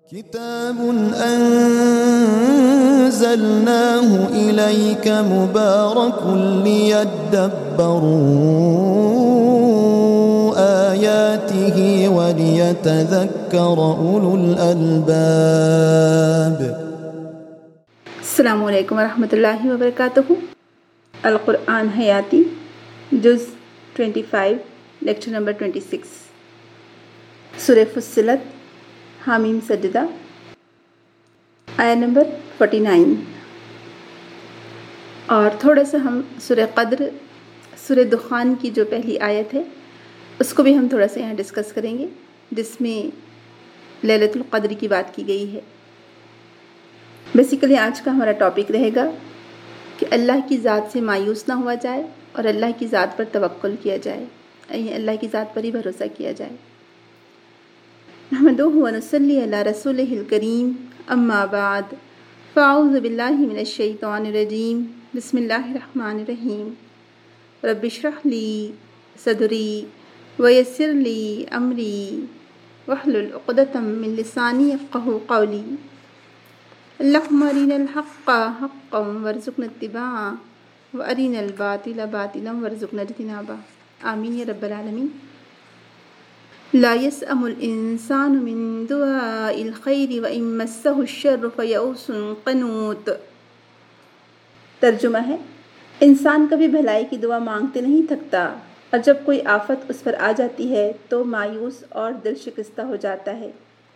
كتاب أنزلناه إليك مبارك ليدبروا آياته وليتذكر أولو الألباب. السلام علیکم ورحمۃ اللہ وبرکاتہ. القرآن حیاتی جز 25 لیکچر نمبر 26 سورہ فصلت حامیم سجدہ آیا نمبر 49. اور تھوڑا سا ہم سورہ قدر سورہ دخان کی جو پہلی آیت ہے اس کو بھی ہم تھوڑا سا یہاں ڈسکس کریں گے، جس میں لیلۃ القدر کی بات کی گئی ہے. بیسیکلی آج کا ہمارا ٹاپک رہے گا کہ اللہ کی ذات سے مایوس نہ ہوا جائے اور اللہ کی ذات پر توکل کیا جائے، اللہ کی ذات پر ہی بھروسہ کیا جائے. نحمدہ و نصلی علی رسولہ الکریم، اما بعد، فاعوذ باللہ من الشیطان الرجیم، بسم اللہ الرحمن الرحیم. رب اشرح لی صدری ویسر لی امری واحلل عقدۃ من لسانی یفقہوا قولی. اللہم ارنا الحق حقا وارزقنا اتباعہ وارنا الباطل باطلا وارزقنا اجتنابہ. آمین یا رب العالمین. لا يسأم الانسان من دعاء الخیر وان مسہ الشر فیئوس قنوط. ترجمہ ہے، انسان کبھی بھلائی کی دعا مانگتے نہیں تھکتا، اور جب کوئی آفت اس پر آ جاتی ہے تو مایوس اور دل شکستہ ہو جاتا ہے.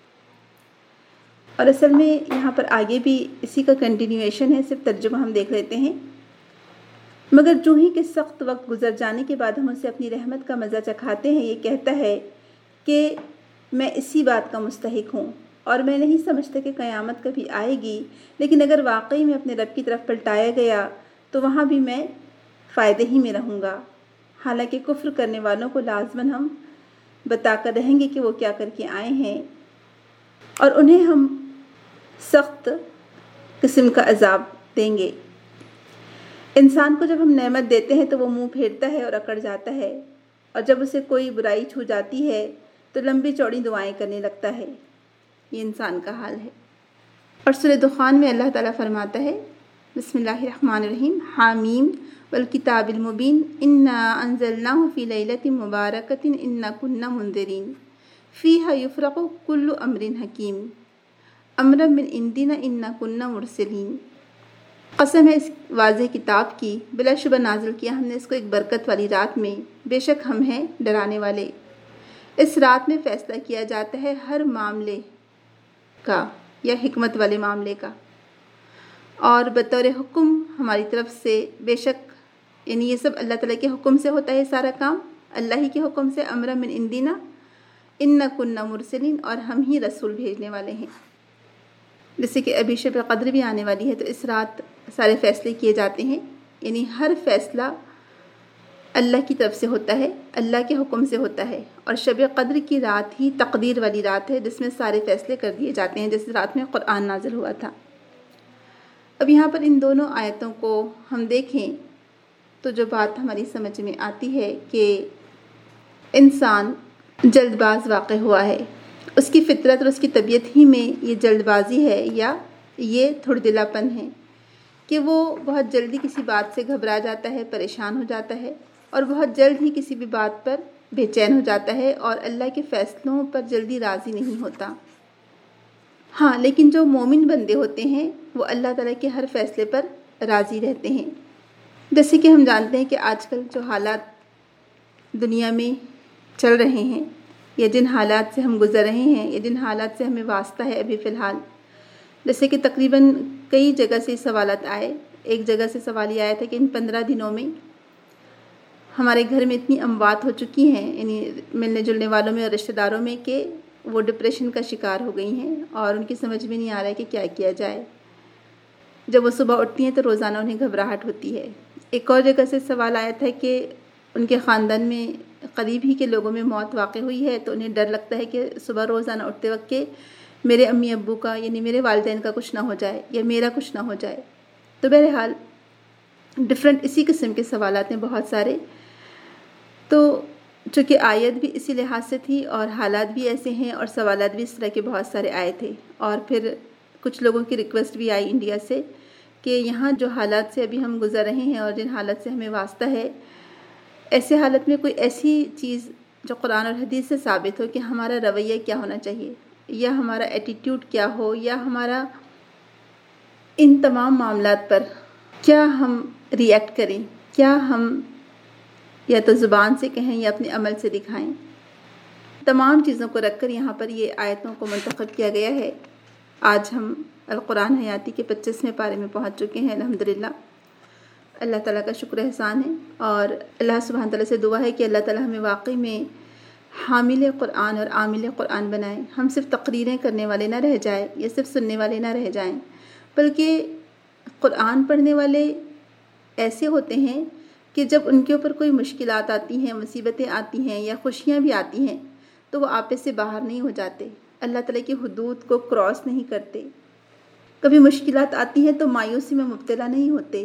اور اصل میں یہاں پر آگے بھی اسی کا کنٹینیویشن ہے، صرف ترجمہ ہم دیکھ لیتے ہیں. مگر جو ہی کہ سخت وقت گزر جانے کے بعد ہم اسے اپنی رحمت کا مزہ چکھاتے ہیں، یہ کہتا ہے کہ میں اسی بات کا مستحق ہوں اور میں نہیں سمجھتا کہ قیامت کبھی آئے گی، لیکن اگر واقعی میں اپنے رب کی طرف پلٹایا گیا تو وہاں بھی میں فائدے ہی میں رہوں گا. حالانکہ کفر کرنے والوں کو لازماً ہم بتا کر رہیں گے کہ وہ کیا کر کے آئے ہیں، اور انہیں ہم سخت قسم کا عذاب دیں گے. انسان کو جب ہم نعمت دیتے ہیں تو وہ منہ پھیرتا ہے اور اکڑ جاتا ہے، اور جب اسے کوئی برائی چھو جاتی ہے تو لمبی چوڑی دعائیں کرنے لگتا ہے. یہ انسان کا حال ہے. اور سورہ دخان میں اللہ تعالیٰ فرماتا ہے، بسم اللہ الرحمن الرحیم، حامیم والکتاب المبین انا انزلناہ فی لیلۃ مبارکۃ انا کنا منذرین فیہا یفرق کل امر حکیم امرا من عندنا انا کنا مرسلین. قسم ہے اس واضح کتاب کی، بلا شبہ نازل کیا ہم نے اس کو ایک برکت والی رات میں، بے شک ہم ہیں ڈرانے والے. اس رات میں فیصلہ کیا جاتا ہے ہر معاملے کا یا حکمت والے معاملے کا، اور بطور حکم ہماری طرف سے، بے شک یعنی یہ سب اللہ تعالیٰ کے حکم سے ہوتا ہے سارا کام، اللہ ہی کے حکم سے. امرا من عندنا انا کنا مرسلین، اور ہم ہی رسول بھیجنے والے ہیں. جیسے کہ ابھی شب قدر بھی آنے والی ہے تو اس رات سارے فیصلے کیے جاتے ہیں، یعنی ہر فیصلہ اللہ کی طرف سے ہوتا ہے، اللہ کے حکم سے ہوتا ہے. اور شب قدر کی رات ہی تقدیر والی رات ہے جس میں سارے فیصلے کر دیے جاتے ہیں، جس رات میں قرآن نازل ہوا تھا. اب یہاں پر ان دونوں آیتوں کو ہم دیکھیں تو جو بات ہماری سمجھ میں آتی ہے کہ انسان جلد باز واقع ہوا ہے. اس کی فطرت اور اس کی طبیعت ہی میں یہ جلد بازی ہے یا یہ تھوڑ دلا پن ہے کہ وہ بہت جلدی کسی بات سے گھبرا جاتا ہے، پریشان ہو جاتا ہے، اور بہت جلد ہی کسی بھی بات پر بے چین ہو جاتا ہے اور اللہ کے فیصلوں پر جلدی راضی نہیں ہوتا. ہاں، لیکن جو مومن بندے ہوتے ہیں وہ اللہ تعالیٰ کے ہر فیصلے پر راضی رہتے ہیں. جیسے کہ ہم جانتے ہیں کہ آج کل جو حالات دنیا میں چل رہے ہیں، یا جن حالات سے ہم گزر رہے ہیں، یا جن حالات سے ہمیں واسطہ ہے ابھی فی الحال، جیسے کہ تقریباً کئی جگہ سے سوالات آئے. ایک جگہ سے سوال یہ آیا تھا کہ ان 15 دنوں میں ہمارے گھر میں اتنی اموات ہو چکی ہیں، یعنی ملنے جلنے والوں میں اور رشتہ داروں میں، کہ وہ ڈپریشن کا شکار ہو گئی ہیں اور ان کی سمجھ میں نہیں آ رہا ہے کہ کیا کیا جائے. جب وہ صبح اٹھتی ہیں تو روزانہ انہیں گھبراہٹ ہوتی ہے. ایک اور جگہ سے سوال آیا تھا کہ ان کے خاندان میں قریب ہی کے لوگوں میں موت واقع ہوئی ہے تو انہیں ڈر لگتا ہے کہ صبح روزانہ اٹھتے وقت کہ میرے امی ابو کا، یعنی میرے والدین کا کچھ نہ ہو جائے یا میرا کچھ نہ ہو جائے. تو بہرحال ڈفرینٹ اسی قسم کے سوالات ہیں بہت سارے. تو چونکہ آیت بھی اسی لحاظ سے تھی اور حالات بھی ایسے ہیں اور سوالات بھی اس طرح کے بہت سارے آئے تھے، اور پھر کچھ لوگوں کی ریکویسٹ بھی آئی انڈیا سے کہ یہاں جو حالات سے ابھی ہم گزر رہے ہیں اور جن حالات سے ہمیں واسطہ ہے، ایسے حالت میں کوئی ایسی چیز جو قرآن اور حدیث سے ثابت ہو کہ ہمارا رویہ کیا ہونا چاہیے، یا ہمارا ایٹیٹیوڈ کیا ہو، یا ہمارا ان تمام معاملات پر کیا ہم ری ایکٹ کریں، کیا ہم یا تو زبان سے کہیں یا اپنے عمل سے دکھائیں۔ تمام چیزوں کو رکھ کر یہاں پر یہ آیتوں کو منتخب کیا گیا ہے۔ آج ہم القرآن حیاتی کے 25ویں پارے میں پہنچ چکے ہیں الحمدللہ۔ اللہ تعالیٰ کا شکر احسان ہے، اور اللہ سبحانہ تعالیٰ سے دعا ہے کہ اللہ تعالیٰ ہمیں واقعی میں حامل قرآن اور عامل قرآن بنائے۔ ہم صرف تقریریں کرنے والے نہ رہ جائیں یا صرف سننے والے نہ رہ جائیں، بلکہ قرآن پڑھنے والے ایسے ہوتے ہیں کہ جب ان کے اوپر کوئی مشکلات آتی ہیں، مصیبتیں آتی ہیں یا خوشیاں بھی آتی ہیں تو وہ آپے سے باہر نہیں ہو جاتے، اللہ تعالیٰ کی حدود کو کراس نہیں کرتے۔ کبھی مشکلات آتی ہیں تو مایوسی میں مبتلا نہیں ہوتے،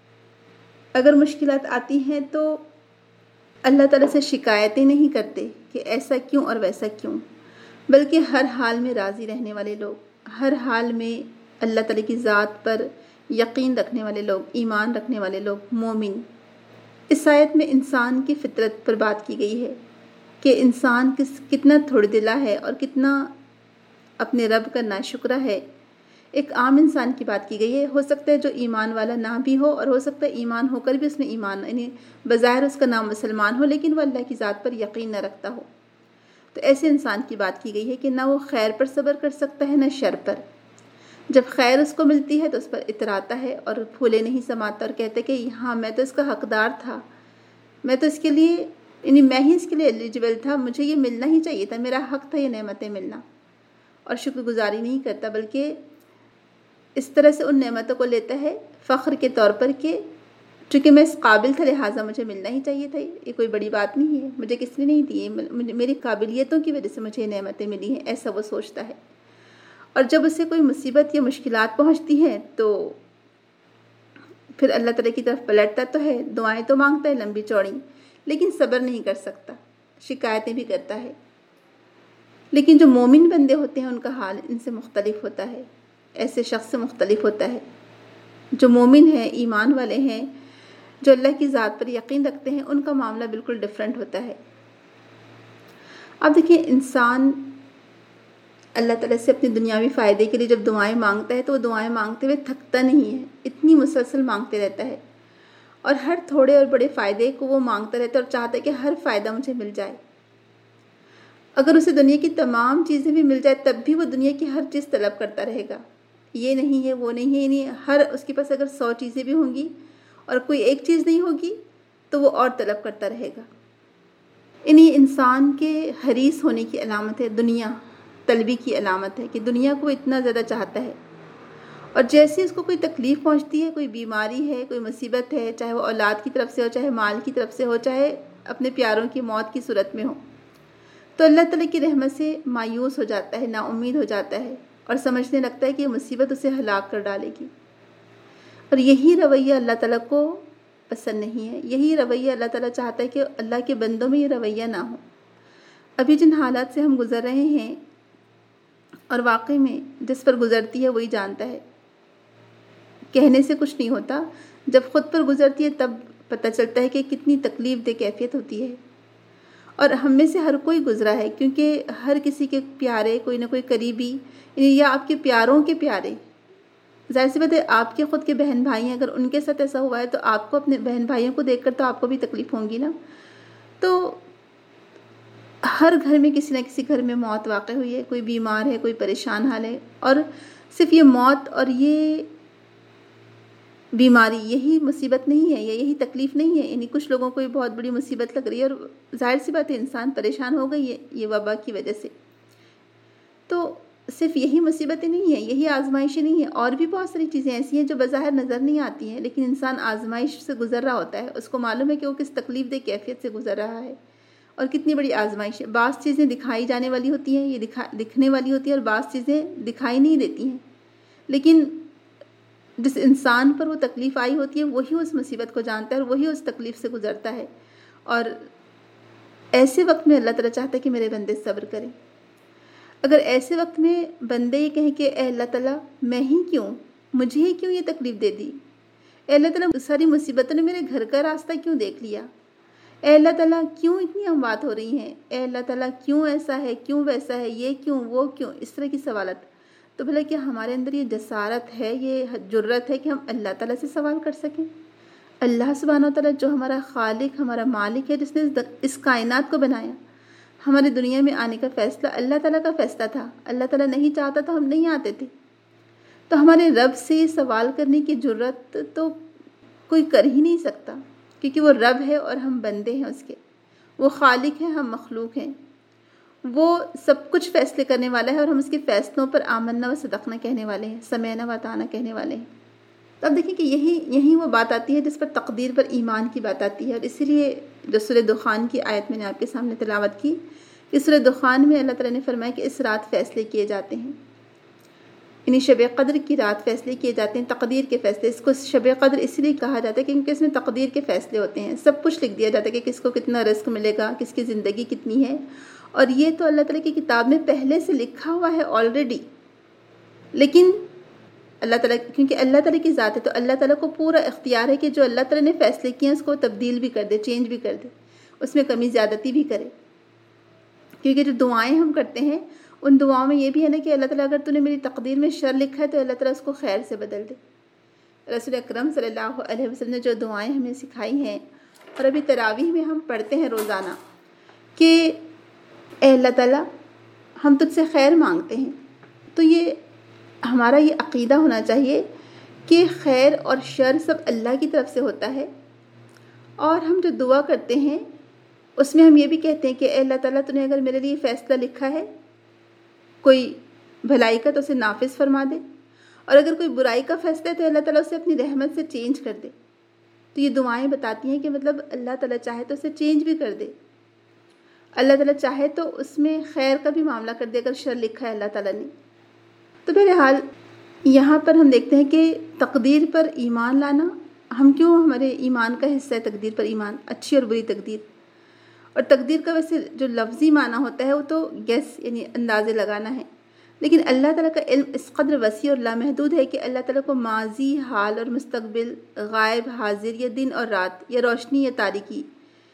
اگر مشکلات آتی ہیں تو اللہ تعالیٰ سے شکایتیں نہیں کرتے کہ ایسا کیوں اور ویسا کیوں، بلکہ ہر حال میں راضی رہنے والے لوگ، ہر حال میں اللہ تعالیٰ کی ذات پر یقین رکھنے والے لوگ، ایمان رکھنے والے لوگ، مومن۔ اس آیت میں انسان کی فطرت پر بات کی گئی ہے کہ انسان کتنا تھوڑ دلا ہے اور کتنا اپنے رب کا ناشکرہ ہے۔ ایک عام انسان کی بات کی گئی ہے، ہو سکتا ہے جو ایمان والا نہ بھی ہو، اور ہو سکتا ہے ایمان ہو کر بھی اس میں ایمان، یعنی بظاہر اس کا نام مسلمان ہو لیکن وہ اللہ کی ذات پر یقین نہ رکھتا ہو۔ تو ایسے انسان کی بات کی گئی ہے کہ نہ وہ خیر پر صبر کر سکتا ہے نہ شر پر۔ جب خیر اس کو ملتی ہے تو اس پر اتراتا ہے اور پھولے نہیں سماتا اور کہتا ہے کہ ہاں میں تو اس کا حقدار تھا، میں تو اس کے لیے، یعنی میں ہی اس کے لیے ایلیجبل تھا، مجھے یہ ملنا ہی چاہیے تھا، میرا حق تھا یہ نعمتیں ملنا، اور شکر گزاری نہیں کرتا، بلکہ اس طرح سے ان نعمتوں کو لیتا ہے فخر کے طور پر کہ چونکہ میں اس قابل تھا لہٰذا مجھے ملنا ہی چاہیے تھا، یہ کوئی بڑی بات نہیں ہے، مجھے کس نے نہیں دی، میری قابلیتوں کی وجہ سے مجھے نعمتیں ملی ہیں، ایسا وہ سوچتا ہے۔ اور جب اسے کوئی مصیبت یا مشکلات پہنچتی ہیں تو پھر اللہ تعالیٰ کی طرف پلٹتا تو ہے، دعائیں تو مانگتا ہے لمبی چوڑی، لیکن صبر نہیں کر سکتا، شکایتیں بھی کرتا ہے۔ لیکن جو مومن بندے ہوتے ہیں ان کا حال ان سے مختلف ہوتا ہے، ایسے شخص سے مختلف ہوتا ہے۔ جو مومن ہیں، ایمان والے ہیں، جو اللہ کی ذات پر یقین رکھتے ہیں، ان کا معاملہ بالکل ڈیفرنٹ ہوتا ہے۔ اب دیکھیں، انسان اللہ تعالیٰ سے اپنے دنیاوی فائدے کے لیے جب دعائیں مانگتا ہے تو وہ دعائیں مانگتے ہوئے تھکتا نہیں ہے، اتنی مسلسل مانگتے رہتا ہے، اور ہر تھوڑے اور بڑے فائدے کو وہ مانگتا رہتا ہے اور چاہتا ہے کہ ہر فائدہ مجھے مل جائے۔ اگر اسے دنیا کی تمام چیزیں بھی مل جائے تب بھی وہ دنیا کی ہر چیز طلب کرتا رہے گا، یہ نہیں ہے وہ نہیں ہے، یعنی ہر اس کے پاس اگر 100 چیزیں بھی ہوں گی اور کوئی ایک چیز نہیں ہوگی تو وہ اور طلب کرتا رہے گا۔ یعنی انسان کے حریص ہونے کی علامت ہے، دنیا طلبی کی علامت ہے کہ دنیا کو اتنا زیادہ چاہتا ہے، اور جیسے اس کو کوئی تکلیف پہنچتی ہے، کوئی بیماری ہے، کوئی مصیبت ہے، چاہے وہ اولاد کی طرف سے ہو، چاہے مال کی طرف سے ہو، چاہے اپنے پیاروں کی موت کی صورت میں ہو، تو اللہ تعالیٰ کی رحمت سے مایوس ہو جاتا ہے، نا امید ہو جاتا ہے، اور سمجھنے لگتا ہے کہ یہ مصیبت اسے ہلاک کر ڈالے گی۔ اور یہی رویہ اللہ تعالیٰ کو پسند نہیں ہے، یہی رویہ اللہ تعالیٰ چاہتا ہے کہ اللہ کے بندوں میں یہ رویہ نہ ہو۔ ابھی جن حالات سے ہم گزر رہے ہیں، اور واقعی میں جس پر گزرتی ہے وہی جانتا ہے، کہنے سے کچھ نہیں ہوتا، جب خود پر گزرتی ہے تب پتہ چلتا ہے کہ کتنی تکلیف دہ کیفیت ہوتی ہے۔ اور ہم میں سے ہر کوئی گزرا ہے، کیونکہ ہر کسی کے پیارے کوئی نہ کوئی قریبی، یا آپ کے پیاروں کے پیارے، ظاہر سی بات ہے آپ کے خود کے بہن بھائی ہیں، اگر ان کے ساتھ ایسا ہوا ہے تو آپ کو اپنے بہن بھائیوں کو دیکھ کر تو آپ کو بھی تکلیف ہوں گی نا۔ تو ہر گھر میں کسی نہ کسی گھر میں موت واقع ہوئی ہے، کوئی بیمار ہے، کوئی پریشان حال ہے، اور صرف یہ موت اور یہ بیماری یہی مصیبت نہیں ہے، یا یہی تکلیف نہیں ہے، یعنی کچھ لوگوں کو یہ بہت بڑی مصیبت لگ رہی ہے، اور ظاہر سی بات ہے انسان پریشان ہو گئی ہے یہ وبا کی وجہ سے۔ تو صرف یہی مصیبتیں نہیں ہیں، یہی آزمائشیں نہیں ہیں، اور بھی بہت ساری چیزیں ایسی ہیں جو بظاہر نظر نہیں آتی ہیں، لیکن انسان آزمائش سے گزر رہا ہوتا ہے، اس کو معلوم ہے کہ وہ کس تکلیف دہ کیفیت سے گزر رہا ہے، اور کتنی بڑی آزمائش ہے۔ بعض چیزیں دکھائی جانے والی ہوتی ہیں، یہ دکھنے والی ہوتی ہیں، اور بعض چیزیں دکھائی نہیں دیتی ہیں، لیکن جس انسان پر وہ تکلیف آئی ہوتی ہے وہی اس مصیبت کو جانتا ہے اور وہی اس تکلیف سے گزرتا ہے۔ اور ایسے وقت میں اللہ تعالیٰ چاہتا ہے کہ میرے بندے صبر کریں۔ اگر ایسے وقت میں بندے یہ کہیں کہ اے اللہ تعالیٰ میں ہی کیوں، مجھے ہی کیوں یہ تکلیف دے دی، اے اللہ تعالیٰ ساری مصیبتوں نے میرے گھر کا راستہ کیوں دیکھ لیا، اے اللہ تعالیٰ کیوں اتنی اموات ہو رہی ہیں، اے اللہ تعالیٰ کیوں ایسا ہے، کیوں ویسا ہے، یہ کیوں وہ کیوں، اس طرح کی سوالات، تو بھلا کیا ہمارے اندر یہ جسارت ہے، یہ جرت ہے کہ ہم اللہ تعالیٰ سے سوال کر سکیں؟ اللہ سبحانہ و تعالیٰ جو ہمارا خالق، ہمارا مالک ہے، جس نے اس کائنات کو بنایا، ہماری دنیا میں آنے کا فیصلہ اللہ تعالیٰ کا فیصلہ تھا، اللہ تعالیٰ نہیں چاہتا تو ہم نہیں آتے تھے، تو ہمارے رب سے یہ سوال کرنے کی جرت تو کوئی کر ہی نہیں سکتا، کیونکہ وہ رب ہے اور ہم بندے ہیں اس کے، وہ خالق ہیں، ہم مخلوق ہیں، وہ سب کچھ فیصلے کرنے والا ہے اور ہم اس کے فیصلوں پر آمنا و صدقنا کہنے والے ہیں، سمعنا و اطعنا کہنے والے ہیں۔ تو اب دیکھیں کہ یہی وہ بات آتی ہے جس پر تقدیر پر ایمان کی بات آتی ہے، اور اسی لیے جو سورہ دخان کی آیت میں نے آپ کے سامنے تلاوت کی، کہ سورہ دخان میں اللہ تعالیٰ نے فرمایا کہ اس رات فیصلے کیے جاتے ہیں، یعنی شب قدر کی رات فیصلے کیے جاتے ہیں، تقدیر کے فیصلے۔ اس کو شب قدر اس لیے کہا جاتا ہے کیونکہ اس میں تقدیر کے فیصلے ہوتے ہیں، سب کچھ لکھ دیا جاتا ہے کہ کس کو کتنا رزق ملے گا، کس کی زندگی کتنی ہے، اور یہ تو اللہ تعالیٰ کی کتاب میں پہلے سے لکھا ہوا ہے آلریڈی، لیکن اللہ تعالیٰ کیونکہ اللہ تعالیٰ کی ذات ہے تو اللہ تعالیٰ کو پورا اختیار ہے کہ جو اللہ تعالیٰ نے فیصلے کیے ہیں اس کو تبدیل بھی کر دے، چینج بھی کر دے، اس میں کمی زیادتی بھی کرے۔ کیونکہ جو دعائیں ہم کرتے ہیں ان دعاؤں میں یہ بھی ہے نا کہ اللہ تعالیٰ اگر تو نے میری تقدیر میں شر لکھا ہے تو اللہ تعالیٰ اس کو خیر سے بدل دے۔ رسول اکرم صلی اللہ علیہ وسلم نے جو دعائیں ہمیں سکھائی ہیں، اور ابھی تراویح میں ہم پڑھتے ہیں روزانہ کہ اے اللہ تعالیٰ ہم تجھ سے خیر مانگتے ہیں، تو یہ ہمارا یہ عقیدہ ہونا چاہیے کہ خیر اور شر سب اللہ کی طرف سے ہوتا ہے، اور ہم جو دعا کرتے ہیں اس میں ہم یہ بھی کہتے ہیں کہ اے اللہ تعالیٰ تو نے اگر میرے لیے فیصلہ لکھا ہے کوئی بھلائی کا تو اسے نافذ فرما دے، اور اگر کوئی برائی کا فیصلہ ہے تو اللہ تعالیٰ اسے اپنی رحمت سے چینج کر دے۔ تو یہ دعائیں بتاتی ہیں کہ مطلب اللہ تعالیٰ چاہے تو اسے چینج بھی کر دے، اللہ تعالیٰ چاہے تو اس میں خیر کا بھی معاملہ کر دے اگر شر لکھا ہے اللہ تعالیٰ نے۔ تو بہرحال یہاں پر ہم دیکھتے ہیں کہ تقدیر پر ایمان لانا، ہم کیوں، ہمارے ایمان کا حصہ ہے تقدیر پر ایمان، اچھی اور بری تقدیر۔ اور تقدیر کا ویسے جو لفظی معنی ہوتا ہے وہ تو گیس یعنی اندازے لگانا ہے، لیکن اللہ تعالیٰ کا علم اس قدر وسیع اور لامحدود ہے کہ اللہ تعالیٰ کو ماضی، حال اور مستقبل، غائب، حاضر، یا دن اور رات، یا روشنی یا تاریکی،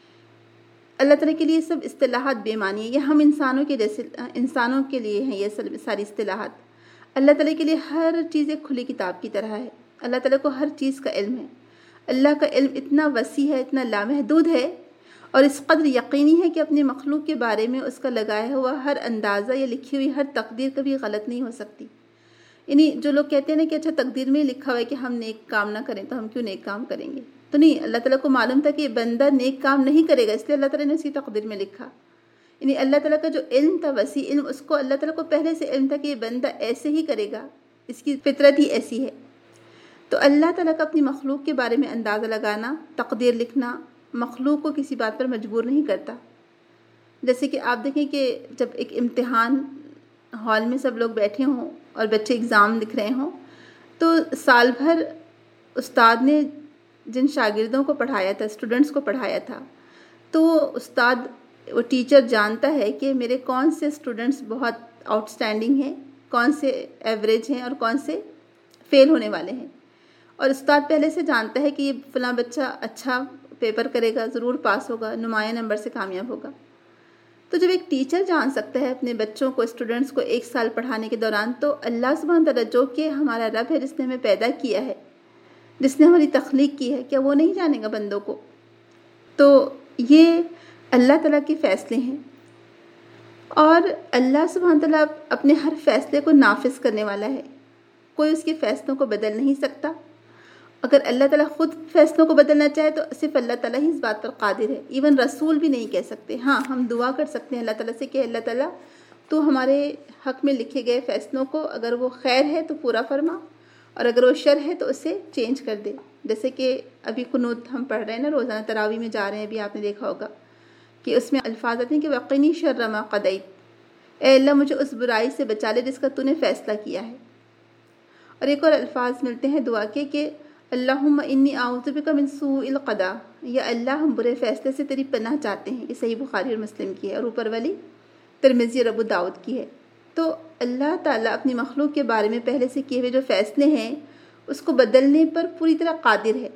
اللہ تعالیٰ کے لیے سب اصطلاحات بے معنی ہیں۔ یہ ہم انسانوں کے جیسے انسانوں کے لیے ہیں یہ ساری اصطلاحات، اللہ تعالیٰ کے لیے ہر چیز ایک کھلی کتاب کی طرح ہے، اللہ تعالیٰ کو ہر چیز کا علم ہے، اللہ کا علم اتنا وسیع ہے، اتنا لامحدود ہے، اور اس قدر یقینی ہے کہ اپنے مخلوق کے بارے میں اس کا لگایا ہوا ہر اندازہ یا لکھی ہوئی ہر تقدیر کبھی غلط نہیں ہو سکتی۔ یعنی جو لوگ کہتے ہیں نا کہ اچھا تقدیر میں لکھا ہوا ہے کہ ہم نیک کام نہ کریں تو ہم کیوں نیک کام کریں گے، تو نہیں، اللہ تعالیٰ کو معلوم تھا کہ یہ بندہ نیک کام نہیں کرے گا، اس لیے اللہ تعالیٰ نے اسی تقدیر میں لکھا۔ یعنی اللہ تعالیٰ کا جو علم تھا، وسیع علم، اس کو اللہ تعالیٰ کو پہلے سے علم تھا کہ یہ بندہ ایسے ہی کرے گا، اس کی فطرت ہی ایسی ہے۔ تو اللہ تعالیٰ کا اپنی مخلوق کے بارے میں اندازہ لگانا، تقدیر لکھنا، مخلوق کو کسی بات پر مجبور نہیں کرتا۔ جیسے کہ آپ دیکھیں کہ جب ایک امتحان ہال میں سب لوگ بیٹھے ہوں اور بچے اگزام لکھ رہے ہوں، تو سال بھر استاد نے جن شاگردوں کو پڑھایا تھا، اسٹوڈنٹس کو پڑھایا تھا، تو وہ ٹیچر جانتا ہے کہ میرے کون سے اسٹوڈنٹس بہت آؤٹ اسٹینڈنگ ہیں، کون سے ایوریج ہیں اور کون سے فیل ہونے والے ہیں، اور استاد پہلے سے جانتا ہے کہ یہ فلاں بچہ اچھا پیپر کرے گا، ضرور پاس ہوگا، نمایاں نمبر سے کامیاب ہوگا۔ تو جب ایک ٹیچر جان سکتا ہے اپنے بچوں کو، اسٹوڈنٹس کو ایک سال پڑھانے کے دوران، تو اللہ سبحانہ تعالیٰ جو کہ ہمارا رب ہے، جس نے ہمیں پیدا کیا ہے، جس نے ہماری تخلیق کی ہے، کیا وہ نہیں جانے گا بندوں کو؟ تو یہ اللہ تعالیٰ کے فیصلے ہیں، اور اللہ سبحانہ تعالیٰ اپنے ہر فیصلے کو نافذ کرنے والا ہے، کوئی اس کے فیصلوں کو بدل نہیں سکتا۔ اگر اللہ تعالیٰ خود فیصلوں کو بدلنا چاہے تو صرف اللہ تعالیٰ ہی اس بات پر قادر ہے، ایون رسول بھی نہیں کہہ سکتے۔ ہاں، ہم دعا کر سکتے ہیں اللہ تعالیٰ سے کہ اللہ تعالیٰ تو ہمارے حق میں لکھے گئے فیصلوں کو اگر وہ خیر ہے تو پورا فرما، اور اگر وہ شر ہے تو اسے چینج کر دے۔ جیسے کہ ابھی قنوت ہم پڑھ رہے ہیں نا، روزانہ تراویح میں جا رہے ہیں، ابھی آپ نے دیکھا ہوگا کہ اس میں الفاظ آتے ہیں کہ وقنی شر ما قضیت، اے اللہ مجھے اس برائی سے بچا لے جس کا تو نے فیصلہ کیا ہے۔ اور ایک اور الفاظ ملتے ہیں دعا کے کہ اللہم انی اعوذ بک من سوء القضاء، یا اللہ ہم برے فیصلے سے تیری پناہ چاہتے ہیں۔ یہ صحیح بخاری اور مسلم کی ہے، اور اوپر والی ترمذی اور ابو داؤد کی ہے۔ تو اللہ تعالیٰ اپنی مخلوق کے بارے میں پہلے سے کیے ہوئے جو فیصلے ہیں اس کو بدلنے پر پوری طرح قادر ہے۔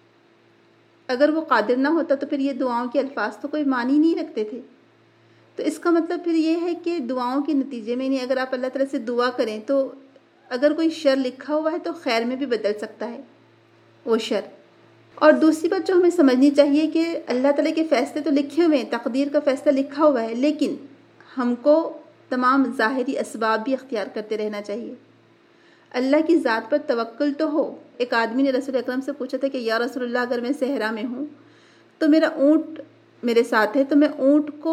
اگر وہ قادر نہ ہوتا تو پھر یہ دعاؤں کے الفاظ تو کوئی معنی نہیں رکھتے تھے۔ تو اس کا مطلب پھر یہ ہے کہ دعاؤں کے نتیجے میں، یعنی اگر آپ اللہ تعالیٰ سے دعا کریں تو اگر کوئی شر لکھا ہوا ہے تو خیر میں بھی بدل سکتا ہے وہ شر۔ اور دوسری بات جو ہمیں سمجھنی چاہیے کہ اللہ تعالیٰ کے فیصلے تو لکھے ہوئے ہیں، تقدیر کا فیصلہ لکھا ہوا ہے، لیکن ہم کو تمام ظاہری اسباب بھی اختیار کرتے رہنا چاہیے۔ اللہ کی ذات پر توکل تو ہو۔ ایک آدمی نے رسول اکرم سے پوچھا تھا کہ یا رسول اللہ، اگر میں صحرا میں ہوں تو میرا اونٹ میرے ساتھ ہے، تو میں اونٹ کو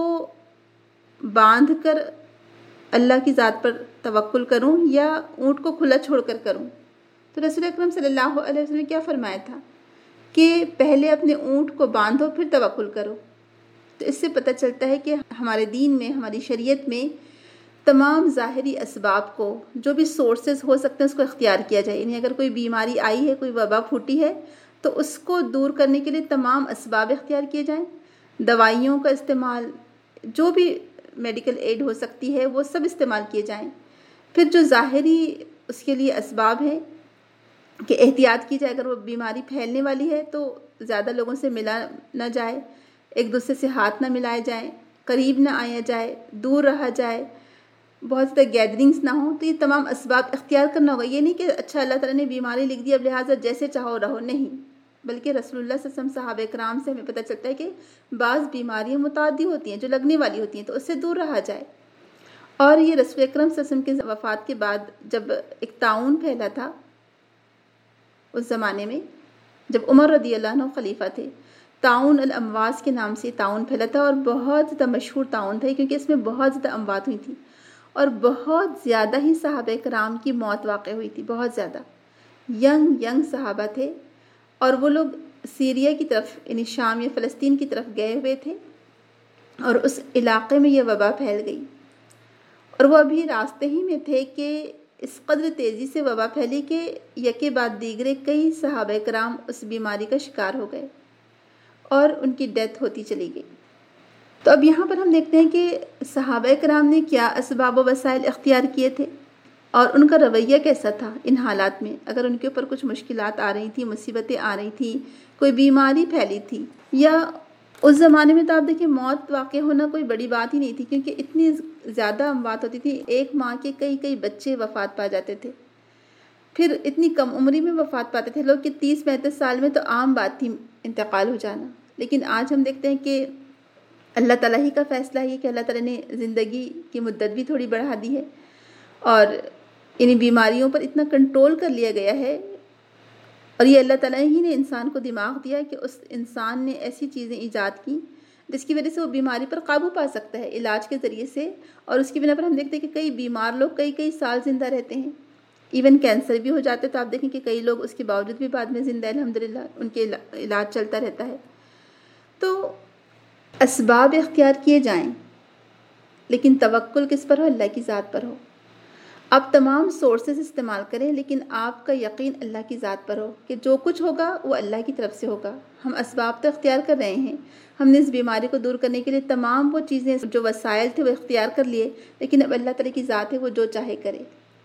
باندھ کر اللہ کی ذات پر توکل کروں یا اونٹ کو کھلا چھوڑ کر کروں؟ تو رسول اکرم صلی اللہ علیہ وسلم نے کیا فرمایا تھا کہ پہلے اپنے اونٹ کو باندھو پھر توکل کرو۔ تو اس سے پتہ چلتا ہے کہ ہمارے دین میں، ہماری شریعت میں تمام ظاہری اسباب کو، جو بھی سورسز ہو سکتے ہیں، اس کو اختیار کیا جائے۔ یعنی اگر کوئی بیماری آئی ہے، کوئی وبا پھوٹی ہے، تو اس کو دور کرنے کے لیے تمام اسباب اختیار کیے جائیں، دوائیوں کا استعمال، جو بھی میڈیکل ایڈ ہو سکتی ہے وہ سب استعمال کیے جائیں۔ پھر جو ظاہری اس کے لیے اسباب ہیں کہ احتیاط کی جائے، اگر وہ بیماری پھیلنے والی ہے تو زیادہ لوگوں سے ملا نہ جائے، ایک دوسرے سے ہاتھ نہ ملائے جائیں، قریب نہ آیا جائے، دور رہا جائے، بہت زیادہ گیدرنگز نہ ہوں۔ تو یہ تمام اسباب اختیار کرنا ہوگا۔ یہ نہیں کہ اچھا اللہ تعالیٰ نے بیماری لکھ دی اب لہٰذا جیسے چاہو رہو، نہیں، بلکہ رسول اللہ صلی اللہ علیہ وسلم، صحابہ کرام سے ہمیں پتہ چلتا ہے کہ بعض بیماریاں متعدی ہوتی ہیں جو لگنے والی ہوتی ہیں، تو اس سے دور رہا جائے۔ اور یہ رسول اکرم صلی اللہ علیہ وسلم کی وفات کے بعد جب ایک طاعون پھیلا تھا، اس زمانے میں جب عمر رضی اللہ عنہ خلیفہ تھے، طاعون الامواس کے نام سے طاعون پھیلا تھا، اور بہت زیادہ مشہور طاعون تھا کیونکہ اس میں بہت زیادہ اموات ہوئی تھیں اور بہت زیادہ ہی صحابہ کرام کی موت واقع ہوئی تھی، بہت زیادہ ینگ صحابہ تھے، اور وہ لوگ سیریا کی طرف، یعنی شام یا فلسطین کی طرف گئے ہوئے تھے، اور اس علاقے میں یہ وبا پھیل گئی، اور وہ ابھی راستے ہی میں تھے کہ اس قدر تیزی سے وبا پھیلی کہ یکے بعد دیگرے کئی صحابہ کرام اس بیماری کا شکار ہو گئے اور ان کی ڈیتھ ہوتی چلی گئی۔ تو اب یہاں پر ہم دیکھتے ہیں کہ صحابہ کرام نے کیا اسباب و وسائل اختیار کیے تھے اور ان کا رویہ کیسا تھا ان حالات میں۔ اگر ان کے اوپر کچھ مشکلات آ رہی تھیں، مصیبتیں آ رہی تھیں، کوئی بیماری پھیلی تھی، یا اس زمانے میں تو آپ دیکھیں موت واقع ہونا کوئی بڑی بات ہی نہیں تھی، کیونکہ اتنی زیادہ اموات ہوتی تھی، ایک ماں کے کئی بچے وفات پا جاتے تھے، پھر اتنی کم عمری میں وفات پاتے تھے لوگ کہ 30-35 سال میں تو عام بات تھی انتقال ہو جانا۔ لیکن آج ہم دیکھتے ہیں کہ اللہ تعالیٰ ہی کا فیصلہ ہے کہ اللہ تعالیٰ نے زندگی کی مدت بھی تھوڑی بڑھا دی ہے، اور انہیں بیماریوں پر اتنا کنٹرول کر لیا گیا ہے، اور یہ اللہ تعالیٰ ہی نے انسان کو دماغ دیا کہ اس انسان نے ایسی چیزیں ایجاد کی جس کی وجہ سے وہ بیماری پر قابو پا سکتا ہے علاج کے ذریعے سے، اور اس کی بنا پر ہم دیکھتے ہیں کہ کئی بیمار لوگ کئی سال زندہ رہتے ہیں، ایون کینسر بھی ہو جاتے، تو آپ دیکھیں کہ کئی لوگ اس کے باوجود بھی بعد میں زندہ، الحمدللہ ان کے علاج چلتا رہتا ہے۔ تو اسباب اختیار کیے جائیں، لیکن توکل کس پر ہو؟ اللہ کی ذات پر ہو۔ آپ تمام سورسز استعمال کریں، لیکن آپ کا یقین اللہ کی ذات پر ہو کہ جو کچھ ہوگا وہ اللہ کی طرف سے ہوگا۔ ہم اسباب تو اختیار کر رہے ہیں، ہم نے اس بیماری کو دور کرنے کے لیے تمام وہ چیزیں جو وسائل تھے وہ اختیار کر لیے، لیکن اب اللہ تعالیٰ کی ذات ہے، وہ جو چاہے کرے۔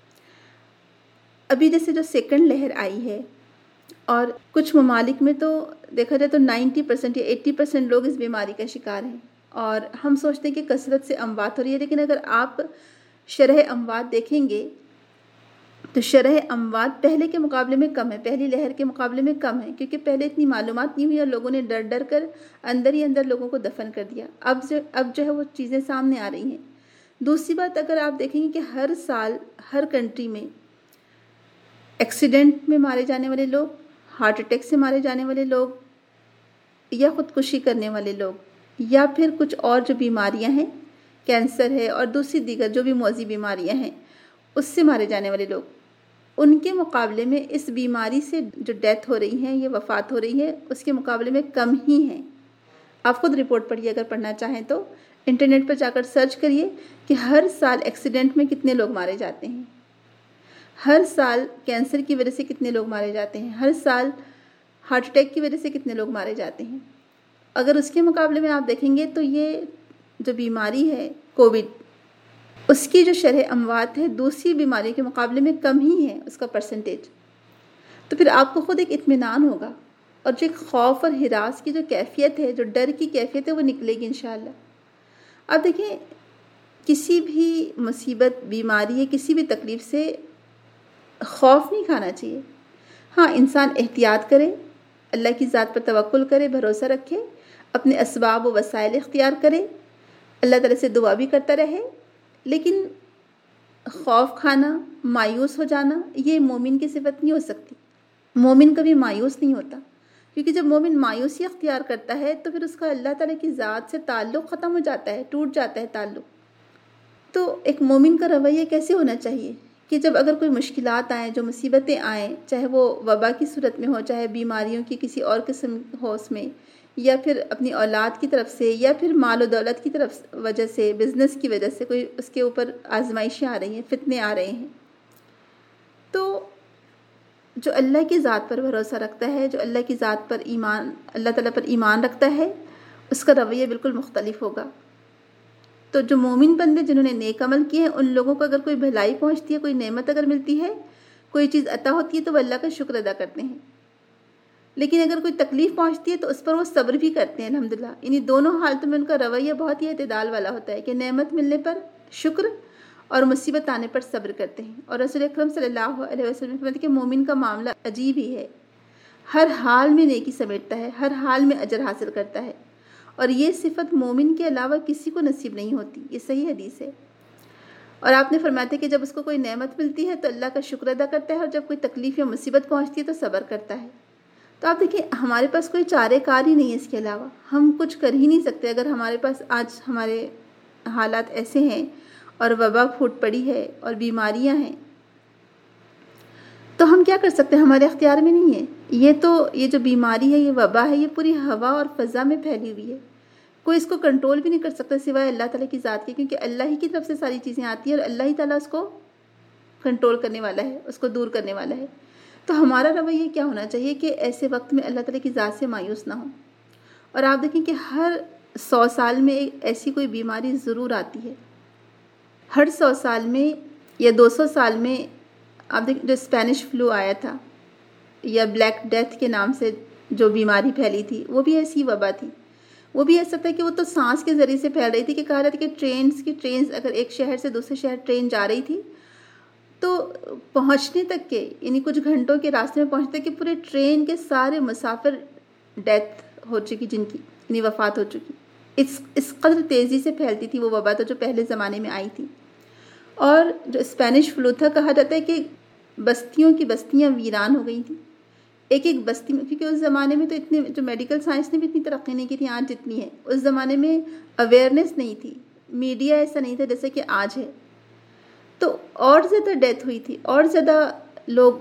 ابھی جیسے جو سیکنڈ لہر آئی ہے، اور کچھ ممالک میں تو دیکھا جائے تو 90% یا 80% لوگ اس بیماری کا شکار ہیں، اور ہم سوچتے ہیں کہ کثرت سے اموات ہو رہی ہے، لیکن اگر آپ شرح اموات دیکھیں گے تو شرح اموات پہلے کے مقابلے میں کم ہے، پہلی لہر کے مقابلے میں کم ہے، کیونکہ پہلے اتنی معلومات نہیں ہوئی اور لوگوں نے ڈر کر اندر ہی اندر لوگوں کو دفن کر دیا۔ اب جو ہے وہ چیزیں سامنے آ رہی ہیں۔ دوسری بات، اگر آپ دیکھیں گے کہ ہر سال ہر کنٹری میں ایکسیڈنٹ میں مارے جانے والے لوگ، ہارٹ اٹیک سے مارے جانے والے لوگ، یا خودکشی کرنے والے لوگ، یا پھر کچھ اور جو بیماریاں ہیں، کینسر ہے اور دوسری دیگر جو بھی معدی بیماریاں ہیں، اس سے مارے جانے والے لوگ، ان کے مقابلے میں اس بیماری سے جو ڈیتھ ہو رہی ہیں یا وفات ہو رہی ہے، اس کے مقابلے میں کم ہی ہیں۔ آپ خود رپورٹ پڑھیے، اگر پڑھنا چاہیں تو انٹرنیٹ پر جا کر سرچ کریے کہ ہر سال ایکسیڈنٹ میں کتنے لوگ مارے جاتے ہیں۔ ہر سال کینسر کی وجہ سے کتنے لوگ مارے جاتے ہیں، ہر سال ہارٹ اٹیک کی وجہ سے کتنے لوگ مارے جاتے ہیں۔ اگر اس کے مقابلے میں آپ دیکھیں گے تو یہ جو بیماری ہے کووڈ، اس کی جو شرح اموات ہے دوسری بیماریوں کے مقابلے میں کم ہی ہے اس کا پرسنٹیج۔ تو پھر آپ کو خود ایک اطمینان ہوگا، اور جو ایک خوف اور ہراس کی جو کیفیت ہے، جو ڈر کی کیفیت ہے، وہ نکلے گی انشاءاللہ۔ اب دیکھیں، کسی بھی مصیبت، بیماری یا کسی بھی تکلیف سے خوف نہیں کھانا چاہیے۔ ہاں، انسان احتیاط کرے، اللہ کی ذات پر توکل کرے، بھروسہ رکھے، اپنے اسباب و وسائل اختیار کرے، اللہ تعالیٰ سے دعا بھی کرتا رہے، لیکن خوف کھانا، مایوس ہو جانا، یہ مومن کی صفت نہیں ہو سکتی۔ مومن کبھی مایوس نہیں ہوتا، کیونکہ جب مومن مایوسی اختیار کرتا ہے تو پھر اس کا اللہ تعالیٰ کی ذات سے تعلق ختم ہو جاتا ہے، ٹوٹ جاتا ہے تعلق۔ تو ایک مومن کا رویہ کیسے ہونا چاہیے کہ جب اگر کوئی مشکلات آئیں، جو مصیبتیں آئیں، چاہے وہ وبا کی صورت میں ہو، چاہے بیماریوں کی کسی اور قسم ہو اس میں، یا پھر اپنی اولاد کی طرف سے، یا پھر مال و دولت کی طرف وجہ سے، بزنس کی وجہ سے کوئی اس کے اوپر آزمائشیں آ رہی ہیں، فتنے آ رہے ہیں، تو جو اللہ کی ذات پر بھروسہ رکھتا ہے، جو اللہ کی ذات پر ایمان، اللہ تعالیٰ پر ایمان رکھتا ہے، اس کا رویہ بالکل مختلف ہوگا۔ تو جو مومن بندے جنہوں نے نیک عمل کیے ہیں، ان لوگوں کو اگر کوئی بھلائی پہنچتی ہے، کوئی نعمت اگر ملتی ہے، کوئی چیز عطا ہوتی ہے، تو وہ اللہ کا شکر ادا کرتے ہیں۔ لیکن اگر کوئی تکلیف پہنچتی ہے تو اس پر وہ صبر بھی کرتے ہیں الحمدللہ۔ یعنی دونوں حالتوں میں ان کا رویہ بہت ہی اعتدال والا ہوتا ہے کہ نعمت ملنے پر شکر اور مصیبت آنے پر صبر کرتے ہیں۔ اور رسول اکرم صلی اللہ علیہ وسلم فرماتے ہیں کہ مومن کا معاملہ عجیب ہی ہے، ہر حال میں نیکی سمیٹتا ہے، ہر حال میں اجر حاصل کرتا ہے، اور یہ صفت مومن کے علاوہ کسی کو نصیب نہیں ہوتی۔ یہ صحیح حدیث ہے۔ اور آپ نے فرمایا تھا کہ جب اس کو کوئی نعمت ملتی ہے تو اللہ کا شکر ادا کرتا ہے، اور جب کوئی تکلیف یا مصیبت پہنچتی ہے تو صبر کرتا ہے۔ تو آپ دیکھیں، ہمارے پاس کوئی چارے کار ہی نہیں ہے اس کے علاوہ، ہم کچھ کر ہی نہیں سکتے۔ اگر ہمارے پاس آج ہمارے حالات ایسے ہیں اور وبا پھوٹ پڑی ہے اور بیماریاں ہیں، تو ہم کیا کر سکتے ہیں؟ ہمارے اختیار میں نہیں ہے۔ یہ جو بیماری ہے، یہ وبا ہے، یہ پوری ہوا اور فضا میں پھیلی ہوئی ہے، کوئی اس کو کنٹرول بھی نہیں کر سکتا سوائے اللہ تعالیٰ کی ذات کے، کیونکہ اللہ ہی کی طرف سے ساری چیزیں آتی ہیں اور اللہ ہی تعالیٰ اس کو کنٹرول کرنے والا ہے، اس کو دور کرنے والا ہے۔ تو ہمارا رویہ کیا ہونا چاہیے کہ ایسے وقت میں اللہ تعالیٰ کی ذات سے مایوس نہ ہوں۔ اور آپ دیکھیں کہ ہر 100 سال میں ایسی کوئی بیماری ضرور آتی ہے، ہر 100 سال میں یا 200 سال میں۔ آپ دیکھیں جو اسپینش فلو آیا تھا یا بلیک ڈیتھ کے نام سے جو بیماری پھیلی تھی، وہ بھی ایسی وبا تھی۔ وہ بھی ایسا تھا کہ وہ تو سانس کے ذریعے سے پھیل رہی تھی، کہ کہا رہا تھا کہ ٹرینز اگر ایک شہر سے دوسرے شہر ٹرین جا رہی تھی تو پہنچنے تک کے، یعنی کچھ گھنٹوں کے راستے میں پہنچتے کہ پورے ٹرین کے سارے مسافر ڈیتھ ہو چکی، جن کی یعنی وفات ہو چکی۔ اس قدر تیزی سے پھیلتی تھی وہ وبا، تو جو پہلے زمانے میں آئی تھی۔ اور جو اسپینش فلو تھا، کہا جاتا ہے کہ بستیوں کی بستیاں ویران ہو گئی تھیں، ایک ایک بستی میں، کیونکہ اس زمانے میں تو اتنے جو میڈیکل سائنس نے بھی اتنی ترقی نہیں کی تھی آج جتنی ہے۔ اس زمانے میں اویئرنیس نہیں تھی، میڈیا ایسا نہیں تھا جیسے کہ آج ہے، تو اور زیادہ ڈیتھ ہوئی تھی، اور زیادہ لوگ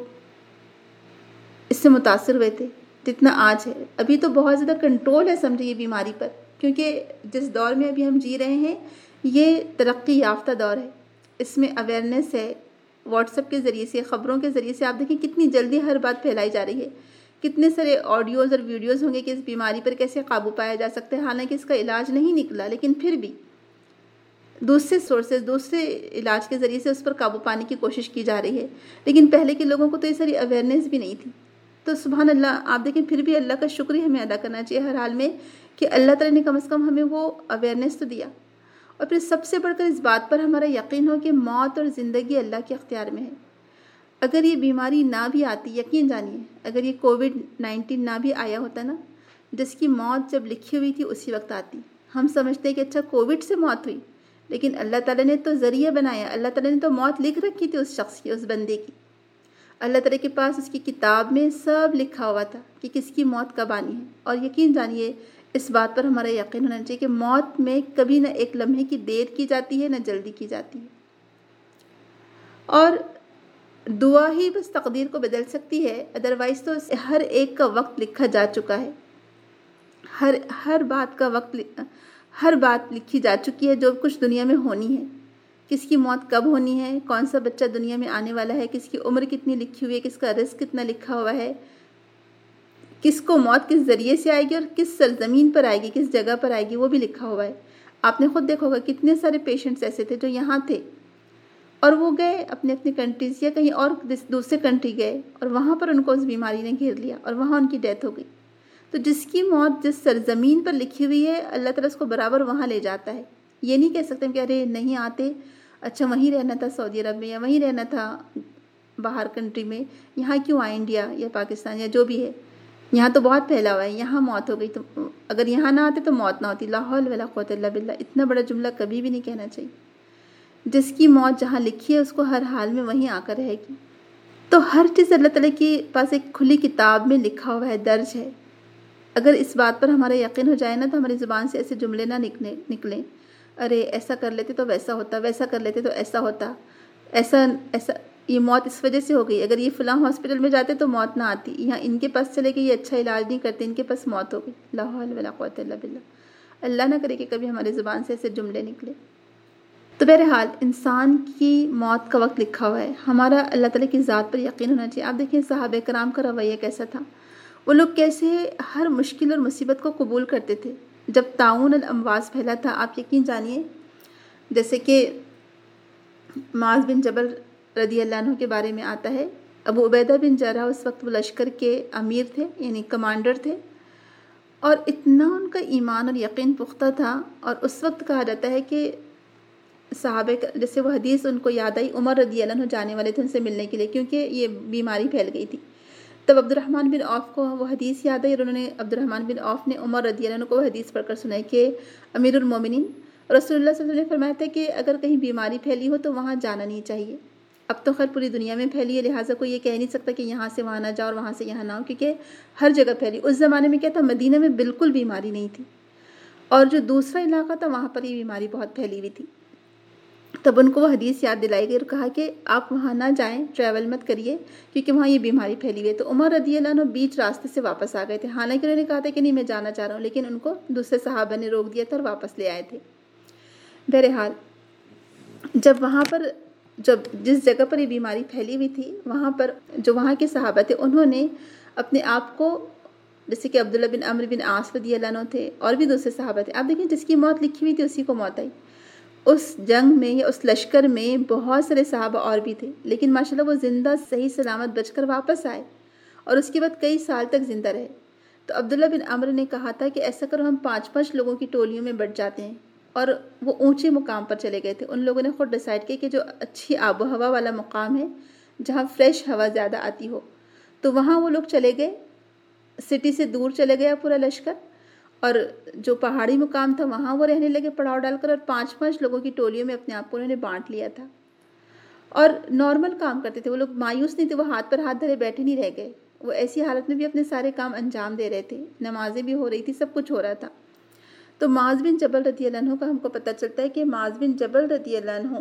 اس سے متاثر ہوئے تھے جتنا آج ہے۔ ابھی تو بہت زیادہ کنٹرول ہے سمجھے یہ بیماری پر، کیونکہ جس دور میں ابھی ہم جی رہے ہیں یہ ترقی یافتہ دور ہے، اس میں اویئرنیس ہے۔ واٹس ایپ کے ذریعے سے، خبروں کے ذریعے سے آپ دیکھیں کتنی جلدی ہر بات پھیلائی جا رہی ہے، کتنے سارے آڈیوز اور ویڈیوز ہوں گے کہ اس بیماری پر کیسے قابو پایا جا سکتا ہے۔ حالانکہ اس کا علاج نہیں نکلا، لیکن پھر بھی دوسرے سورسز، دوسرے علاج کے ذریعے سے اس پر قابو پانے کی کوشش کی جا رہی ہے۔ لیکن پہلے کے لوگوں کو تو یہ ساری اویئرنیس بھی نہیں تھی۔ تو سبحان اللہ، آپ دیکھیں پھر بھی اللہ کا شکر ہمیں ادا کرنا چاہیے ہر حال میں کہ اللہ تعالیٰ نے کم از کم ہمیں وہ اویئرنیس تو دیا۔ اور پھر سب سے بڑھ کر اس بات پر ہمارا یقین ہو کہ موت اور زندگی اللہ کے اختیار میں ہے۔ اگر یہ بیماری نہ بھی آتی، یقین جانیے، اگر یہ کووڈ-19 نہ بھی آیا ہوتا نا، جس کی موت جب لکھی ہوئی تھی اسی وقت آتی۔ ہم سمجھتے ہیں کہ اچھا کووڈ سے موت ہوئی، لیکن اللہ تعالیٰ نے تو ذریعہ بنایا، اللہ تعالیٰ نے تو موت لکھ رکھی تھی اس شخص کی، اس بندے کی۔ اللہ تعالیٰ کے پاس اس کی کتاب میں سب لکھا ہوا تھا کہ کس کی موت کب آنی ہے۔ اور یقین جانیے، اس بات پر ہمارا یقین ہونا چاہیے کہ موت میں کبھی نہ ایک لمحے کی دیر کی جاتی ہے، نہ جلدی کی جاتی ہے، اور دعا ہی بس تقدیر کو بدل سکتی ہے، ادروائز تو ہر ایک کا وقت لکھا جا چکا ہے، ہر بات کا وقت، ہر بات لکھی جا چکی ہے جو کچھ دنیا میں ہونی ہے۔ کس کی موت کب ہونی ہے، کون سا بچہ دنیا میں آنے والا ہے، کس کی عمر کتنی لکھی ہوئی ہے، کس کا رزق کتنا لکھا ہوا ہے، کس کو موت کس ذریعے سے آئے گی اور کس سرزمین پر آئے گی، کس جگہ پر آئے گی، وہ بھی لکھا ہوا ہے۔ آپ نے خود دیکھا ہوگا کتنے سارے پیشنٹس ایسے تھے جو یہاں تھے اور وہ گئے اپنے اپنے کنٹریز یا کہیں اور دوسرے کنٹری گئے اور وہاں پر ان کو اس بیماری نے گھیر لیا اور وہاں ان کی ڈیتھ ہو گئی۔ تو جس کی موت جس سرزمین پر لکھی ہوئی ہے اللہ تعالیٰ اس کو برابر وہاں لے جاتا ہے۔ یہ نہیں کہہ سکتے کہ ارے نہیں آتے، اچھا وہیں رہنا تھا سعودی عرب میں یا وہیں رہنا تھا باہر کنٹری میں، یہاں کیوں آئے انڈیا یا پاکستان یا جو بھی ہے، یہاں تو بہت پھیلا ہوا ہے، یہاں موت ہو گئی، تو اگر یہاں نہ آتے تو موت نہ ہوتی۔ لا حول ولا قوت الا باللہ، اتنا بڑا جملہ کبھی بھی نہیں کہنا چاہیے۔ جس کی موت جہاں لکھی ہے اس کو ہر حال میں وہیں آ کر رہے گی۔ تو ہر چیز اللہ تعالیٰ کے پاس ایک کھلی کتاب میں لکھا ہوا ہے، درج ہے۔ اگر اس بات پر ہمارا یقین ہو جائے نا تو ہماری زبان سے ایسے جملے نہ نکلیں، ارے ایسا کر لیتے تو ویسا ہوتا، ویسا کر لیتے تو ایسا ہوتا، ایسا یہ موت اس وجہ سے ہو گئی، اگر یہ فلاں ہاسپٹل میں جاتے تو موت نہ آتی، یہاں ان کے پاس چلے گئے، یہ اچھا علاج نہیں کرتے، ان کے پاس موت ہو گئی۔ لا حول ولا قوت الا باللہ۔ اللہ نہ کرے کہ کبھی ہماری زبان سے ایسے جملے نکلے۔ تو بہرحال انسان کی موت کا وقت لکھا ہوا ہے، ہمارا اللہ تعالیٰ کی ذات پر یقین ہونا چاہیے۔ آپ دیکھیں صحابہ کرام کا رویہ کیسا تھا، وہ لوگ کیسے ہر مشکل اور مصیبت کو قبول کرتے تھے۔ جب طاعون الامواس پھیلا تھا، آپ یقین جانیے، جیسے کہ معاذ بن جبل رضی اللہ عنہ کے بارے میں آتا ہے، ابو عبیدہ بن جراح اس وقت وہ لشکر کے امیر تھے، یعنی کمانڈر تھے، اور اتنا ان کا ایمان اور یقین پختہ تھا، اور اس وقت کہا جاتا ہے کہ صحابہ جیسے وہ حدیث ان کو یاد آئی، عمر رضی اللہ عنہ جانے والے تھے ان سے ملنے کے لیے کیونکہ یہ بیماری پھیل گئی تھی۔ تب عبد الرحمن بن عوف کو وہ حدیث یاد آئی اور انہوں نے عبد الرحمن بن عوف نے عمر رضی اللہ عنہ کو وہ حدیث پڑھ کر سنائی کہ امیر المومنین رسول اللہ صلی اللہ علیہ وسلم نے فرمایا تھا کہ اگر کہیں بیماری پھیلی ہو تو وہاں جانا نہیں چاہیے۔ اب تو خیر پوری دنیا میں پھیلی ہے، لہٰذا کوئی یہ کہہ نہیں سکتا کہ یہاں سے وہاں نہ جاؤ اور وہاں سے یہاں نہ ہو، کیونکہ ہر جگہ پھیلی۔ اس زمانے میں کیا تھا، مدینہ میں بالکل بیماری نہیں تھی، اور جو دوسرا علاقہ تھا وہاں پر یہ بیماری بہت پھیلی ہوئی تھی۔ تب ان کو وہ حدیث یاد دلائی گئی اور کہا کہ آپ وہاں نہ جائیں، ٹریول مت کریے کیونکہ وہاں یہ بیماری پھیلی ہوئی ہے۔ تو عمر رضی اللہ عنہ بیچ راستے سے واپس آ گئے تھے، حالانکہ انہوں نے کہا تھا کہ نہیں میں جانا چاہ رہا ہوں، لیکن ان کو دوسرے صحابہ نے روک دیا تھا اور واپس لے آئے تھے۔ بہرحال جب وہاں پر جس جگہ پر یہ بیماری پھیلی ہوئی تھی وہاں پر جو وہاں کے صحابہ تھے انہوں نے اپنے آپ کو، جیسے کہ عبداللہ بن عمرو بن عاص رضی اللہ عنہ تھے اور بھی دوسرے صحابہ تھے، آپ دیکھیں جس کی موت لکھی ہوئی تھی اسی کو موت آئی۔ اس جنگ میں یا اس لشکر میں بہت سارے صحابہ اور بھی تھے، لیکن ماشاءاللہ وہ زندہ صحیح سلامت بچ کر واپس آئے اور اس کے بعد کئی سال تک زندہ رہے۔ تو عبداللہ بن عمرو نے کہا تھا کہ ایسا کرو ہم 5 لوگوں کی ٹولیوں میں بٹ جاتے ہیں، اور وہ اونچے مقام پر چلے گئے تھے۔ ان لوگوں نے خود ڈیسائیڈ کیا کہ جو اچھی آب و ہوا والا مقام ہے جہاں فریش ہوا زیادہ آتی ہو، تو وہاں وہ لوگ چلے گئے، سٹی سے دور چلے گیا پورا لشکر، اور جو پہاڑی مقام تھا وہاں وہ رہنے لگے پڑاؤ ڈال کر، اور 5 لوگوں کی ٹولیوں میں اپنے آپ کو انہوں نے بانٹ لیا تھا اور نارمل کام کرتے تھے۔ وہ لوگ مایوس نہیں تھے، وہ ہاتھ پر ہاتھ دھرے بیٹھے نہیں رہ گئے، وہ ایسی حالت میں بھی اپنے سارے کام انجام دے رہے تھے، نمازیں بھی ہو رہی تھی، سب کچھ ہو رہا تھا۔ تو معاذ بن جبل رضی اللہ عنہ کا ہم کو پتہ چلتا ہے کہ معاذ بن جبل رضی اللہ عنہ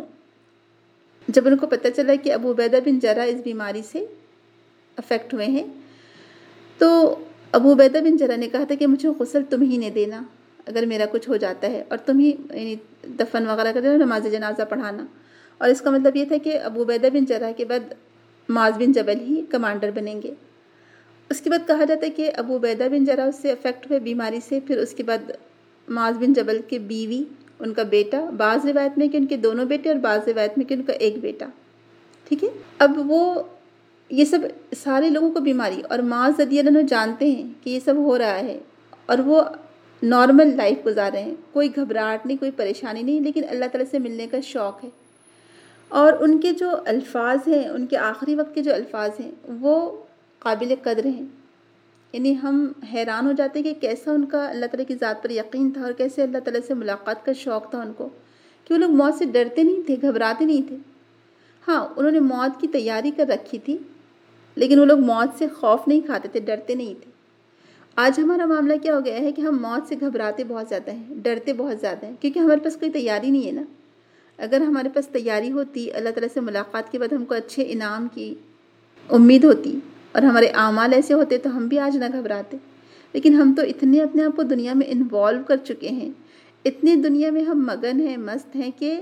جب ان کو پتہ چلا کہ ابو عبیدہ بن جراح اس بیماری سے افیکٹ ہوئے ہیں، تو ابو عبیدہ بن جراح نے کہا تھا کہ مجھے غسل تم ہی نے دینا اگر میرا کچھ ہو جاتا ہے، اور تم ہی یعنی دفن وغیرہ کر دینا، نماز جنازہ پڑھانا۔ اور اس کا مطلب یہ تھا کہ ابو عبیدہ بن جراح کے بعد معاذ بن جبل ہی کمانڈر بنیں گے۔ اس کے بعد کہا جاتا ہے کہ ابو عبیدہ بن جراح اس سے افیکٹ ہوئے بیماری سے، پھر اس کے بعد معاذ بن جبل کے بیوی، ان کا بیٹا، بعض روایت میں کہ ان کے دونوں بیٹے اور بعض روایت میں کہ ان کا ایک بیٹا، ٹھیک ہے۔ اب وہ یہ سب سارے لوگوں کو بیماری، اور معاذ رضی اللہ عنہ جانتے ہیں کہ یہ سب ہو رہا ہے اور وہ نارمل لائف گزار رہے ہیں، کوئی گھبراہٹ نہیں، کوئی پریشانی نہیں، لیکن اللہ تعالیٰ سے ملنے کا شوق ہے۔ اور ان کے جو الفاظ ہیں، ان کے آخری وقت کے جو الفاظ ہیں وہ قابل قدر ہیں، یعنی ہم حیران ہو جاتے ہیں کہ کیسا ان کا اللہ تعالیٰ کی ذات پر یقین تھا اور کیسے اللہ تعالیٰ سے ملاقات کا شوق تھا ان کو، کہ وہ لوگ موت سے ڈرتے نہیں تھے، گھبراتے نہیں تھے۔ ہاں انہوں نے موت کی تیاری کر رکھی تھی، لیکن وہ لوگ موت سے خوف نہیں کھاتے تھے، ڈرتے نہیں تھے۔ آج ہمارا معاملہ کیا ہو گیا ہے کہ ہم موت سے گھبراتے بہت زیادہ ہیں، ڈرتے بہت زیادہ ہیں، کیونکہ ہمارے پاس کوئی تیاری نہیں ہے نا۔ اگر ہمارے پاس تیاری ہوتی، اللہ تعالیٰ سے ملاقات کے بعد ہم کو اچھے انعام کی امید ہوتی اور ہمارے اعمال ایسے ہوتے تو ہم بھی آج نہ گھبراتے، لیکن ہم تو اتنے اپنے آپ کو دنیا میں انوالو کر چکے ہیں، اتنی دنیا میں ہم مگن ہیں، مست ہیں کہ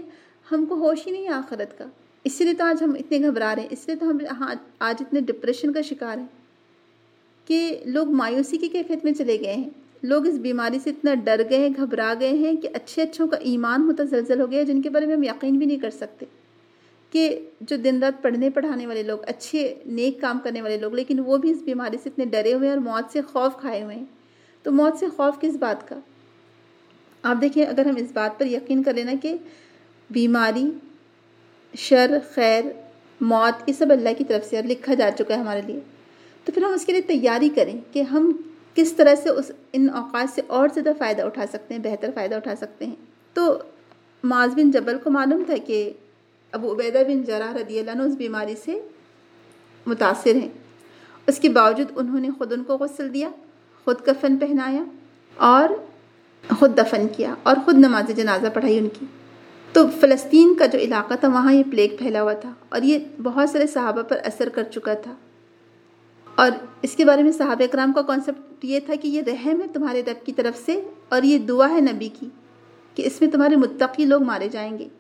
ہم کو ہوش ہی نہیں ہے آخرت کا، اسی لیے تو آج ہم اتنے گھبرا رہے ہیں، اس لیے تو ہم آج اتنے ڈپریشن کا شکار ہیں کہ لوگ مایوسی کی کیفیت میں چلے گئے ہیں، لوگ اس بیماری سے اتنا ڈر گئے ہیں، گھبرا گئے ہیں کہ اچھوں کا ایمان متزلزل ہو گیا ہے، جن کے بارے میں ہم یقین بھی نہیں کر سکتے، کہ جو دن رات پڑھنے پڑھانے والے لوگ، اچھے نیک کام کرنے والے لوگ، لیکن وہ بھی اس بیماری سے اتنے ڈرے ہوئے ہیں اور موت سے خوف کھائے ہوئے ہیں۔ تو موت سے خوف کس بات کا؟ آپ دیکھیں، اگر ہم اس بات پر یقین کر لینا کہ بیماری، شر، خیر، موت، یہ سب اللہ کی طرف سے اور لکھا جا چکا ہے ہمارے لیے، تو پھر ہم اس کے لیے تیاری کریں کہ ہم کس طرح سے ان اوقات سے اور زیادہ فائدہ اٹھا سکتے ہیں، بہتر فائدہ اٹھا سکتے ہیں۔ تو معاذ بن جبل کو معلوم تھا کہ ابو عبیدہ بن جراح رضی اللہ عنہ اس بیماری سے متاثر ہیں، اس کے باوجود انہوں نے خود ان کو غسل دیا، خود کفن پہنایا اور خود دفن کیا اور خود نماز جنازہ پڑھائی ان کی۔ تو فلسطین کا جو علاقہ تھا وہاں یہ پلیگ پھیلا ہوا تھا اور یہ بہت سارے صحابہ پر اثر کر چکا تھا، اور اس کے بارے میں صحابہ اکرام کا کانسیپٹ یہ تھا کہ یہ رحم ہے تمہارے رب کی طرف سے اور یہ دعا ہے نبی کی کہ اس میں تمہارے متقی لوگ مارے جائیں گے۔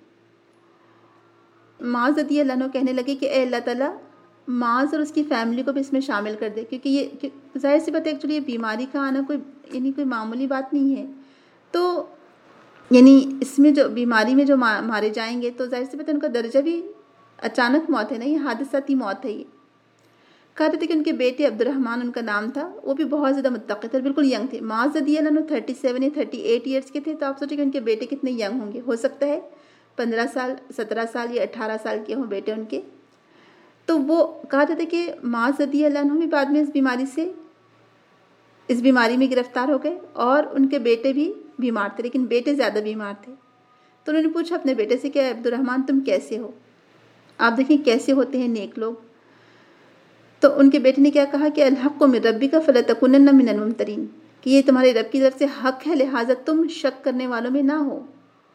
معاذ رضی اللہ عنہ کہنے لگے کہ اے اللہ تعالیٰ معاذ اور اس کی فیملی کو بھی اس میں شامل کر دے، کیونکہ یہ ظاہر سی بات ہے ایکچولی یہ بیماری کا آنا کوئی معمولی بات نہیں ہے، تو اس میں جو بیماری میں جو مارے جائیں گے تو ظاہر سی بات ہے ان کا درجہ بھی اچانک موت ہے نا، یہ حادثاتی موت ہے۔ یہ کہا تھا کہ ان کے بیٹے عبد الرحمن ان کا نام تھا، وہ بھی بہت زیادہ متقی تھے، بالکل ینگ تھے۔ معاذ رضی اللہ عنہ 37 یا 38 ایئرس کے تھے، تو آپ سوچیں کہ ان کے بیٹے کتنے ینگ ہوں گے، ہو سکتا ہے 15 سال 17 سال یا 18 سال کے ہوں بیٹے ان کے۔ تو وہ کہا جاتا ہے کہ معاذ رضی اللہ عنہ بھی بعد میں اس بیماری میں گرفتار ہو گئے اور ان کے بیٹے بھی بیمار تھے، لیکن بیٹے زیادہ بیمار تھے۔ تو انہوں نے پوچھا اپنے بیٹے سے کہ عبد الرحمن تم کیسے ہو؟ آپ دیکھیں کیسے ہوتے ہیں نیک لوگ۔ تو ان کے بیٹے نے کیا کہا کہ الحق من ربک فلتکونن من الممترین، کہ یہ تمہارے رب کی طرف سے حق ہے، لہٰذا تم شک کرنے والوں میں نہ ہو،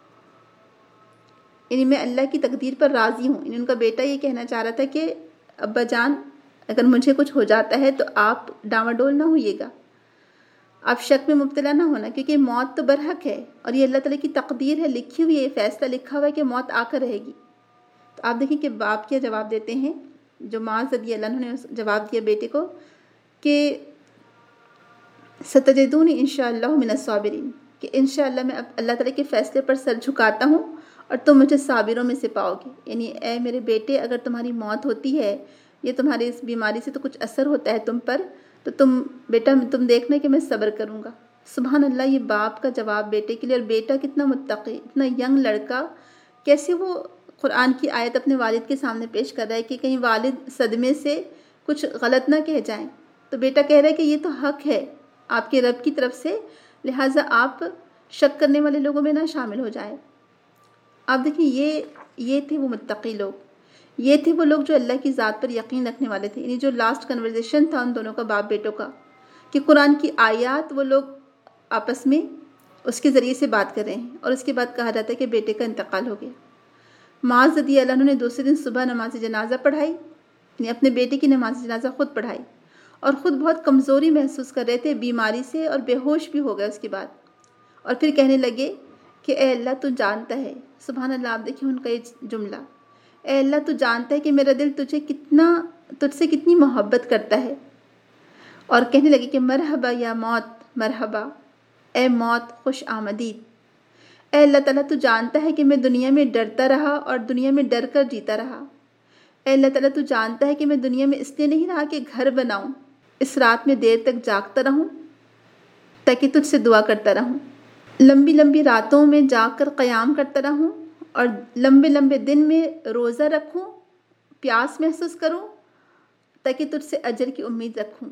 میں اللہ کی تقدیر پر راضی ہوں۔ ان کا بیٹا یہ کہنا چاہ رہا تھا کہ ابا جان اگر مجھے کچھ ہو جاتا ہے تو آپ ڈاواڈول نہ ہوئیے گا، آپ شک میں مبتلا نہ ہونا، کیونکہ موت تو برحق ہے اور یہ اللہ تعالیٰ کی تقدیر ہے، لکھی ہوئی ہے، فیصلہ لکھا ہوا ہے کہ موت آ کر رہے گی۔ تو آپ دیکھیں کہ باپ کیا جواب دیتے ہیں، جو معاذ رضی اللہ عنہ نے جواب دیا بیٹے کو کہ ستجدونی انشاءاللہ من الصابرین، کہ انشاءاللہ میں اب اللہ تعالیٰ کے فیصلے پر سر جھکاتا ہوں اور تم مجھے صابروں میں سے پاؤ گے۔ اے میرے بیٹے اگر تمہاری موت ہوتی ہے، یہ تمہاری اس بیماری سے تو کچھ اثر ہوتا ہے تم پر، تو تم دیکھنا کہ میں صبر کروں گا۔ سبحان اللہ، یہ باپ کا جواب بیٹے کے لیے، اور بیٹا کتنا متقی، اتنا ینگ لڑکا، کیسے وہ قرآن کی آیت اپنے والد کے سامنے پیش کر رہا ہے کہ کہیں والد صدمے سے کچھ غلط نہ کہہ جائیں۔ تو بیٹا کہہ رہا ہے کہ یہ تو حق ہے آپ کے رب کی طرف سے، لہٰذا آپ شک کرنے والے لوگوں میں نہ شامل ہو جائیں۔ آپ دیکھیں یہ تھے وہ متقی لوگ، یہ تھے وہ لوگ جو اللہ کی ذات پر یقین رکھنے والے تھے۔ جو لاسٹ کنورزیشن تھا ان دونوں کا، باپ بیٹوں کا، کہ قرآن کی آیات وہ لوگ آپس میں اس کے ذریعے سے بات کر رہے ہیں، اور اس کے بعد کہا جاتا ہے کہ بیٹے کا انتقال ہو گیا۔ معاذ رضی اللہ عنہ نے دوسرے دن صبح نماز جنازہ پڑھائی، اپنے بیٹے کی نماز جنازہ خود پڑھائی، اور خود بہت کمزوری محسوس کر رہے تھے بیماری سے، اور بے ہوش بھی ہو گئے اس کے بعد، اور پھر کہنے لگے کہ اے اللہ تو جانتا ہے، سبحان اللہ، آپ دیکھیں ان کا یہ جملہ، اے اللہ تو جانتا ہے کہ میرا دل تجھ سے کتنی محبت کرتا ہے، اور کہنے لگے کہ مرحبا یا موت، مرحبا اے موت، خوش آمدید۔ اے اللہ تعالیٰ تو جانتا ہے کہ میں دنیا میں ڈرتا رہا اور دنیا میں ڈر کر جیتا رہا۔ اے اللہ تعالیٰ تو جانتا ہے کہ میں دنیا میں اس لیے نہیں رہا کہ گھر بناؤں، اس رات میں دیر تک جاگتا رہوں تاکہ تجھ سے دعا کرتا رہوں، لمبی لمبی راتوں میں جاگ کر قیام کرتا رہوں، اور لمبے لمبے دن میں روزہ رکھوں، پیاس محسوس کروں تاکہ تجھ سے اجر کی امید رکھوں۔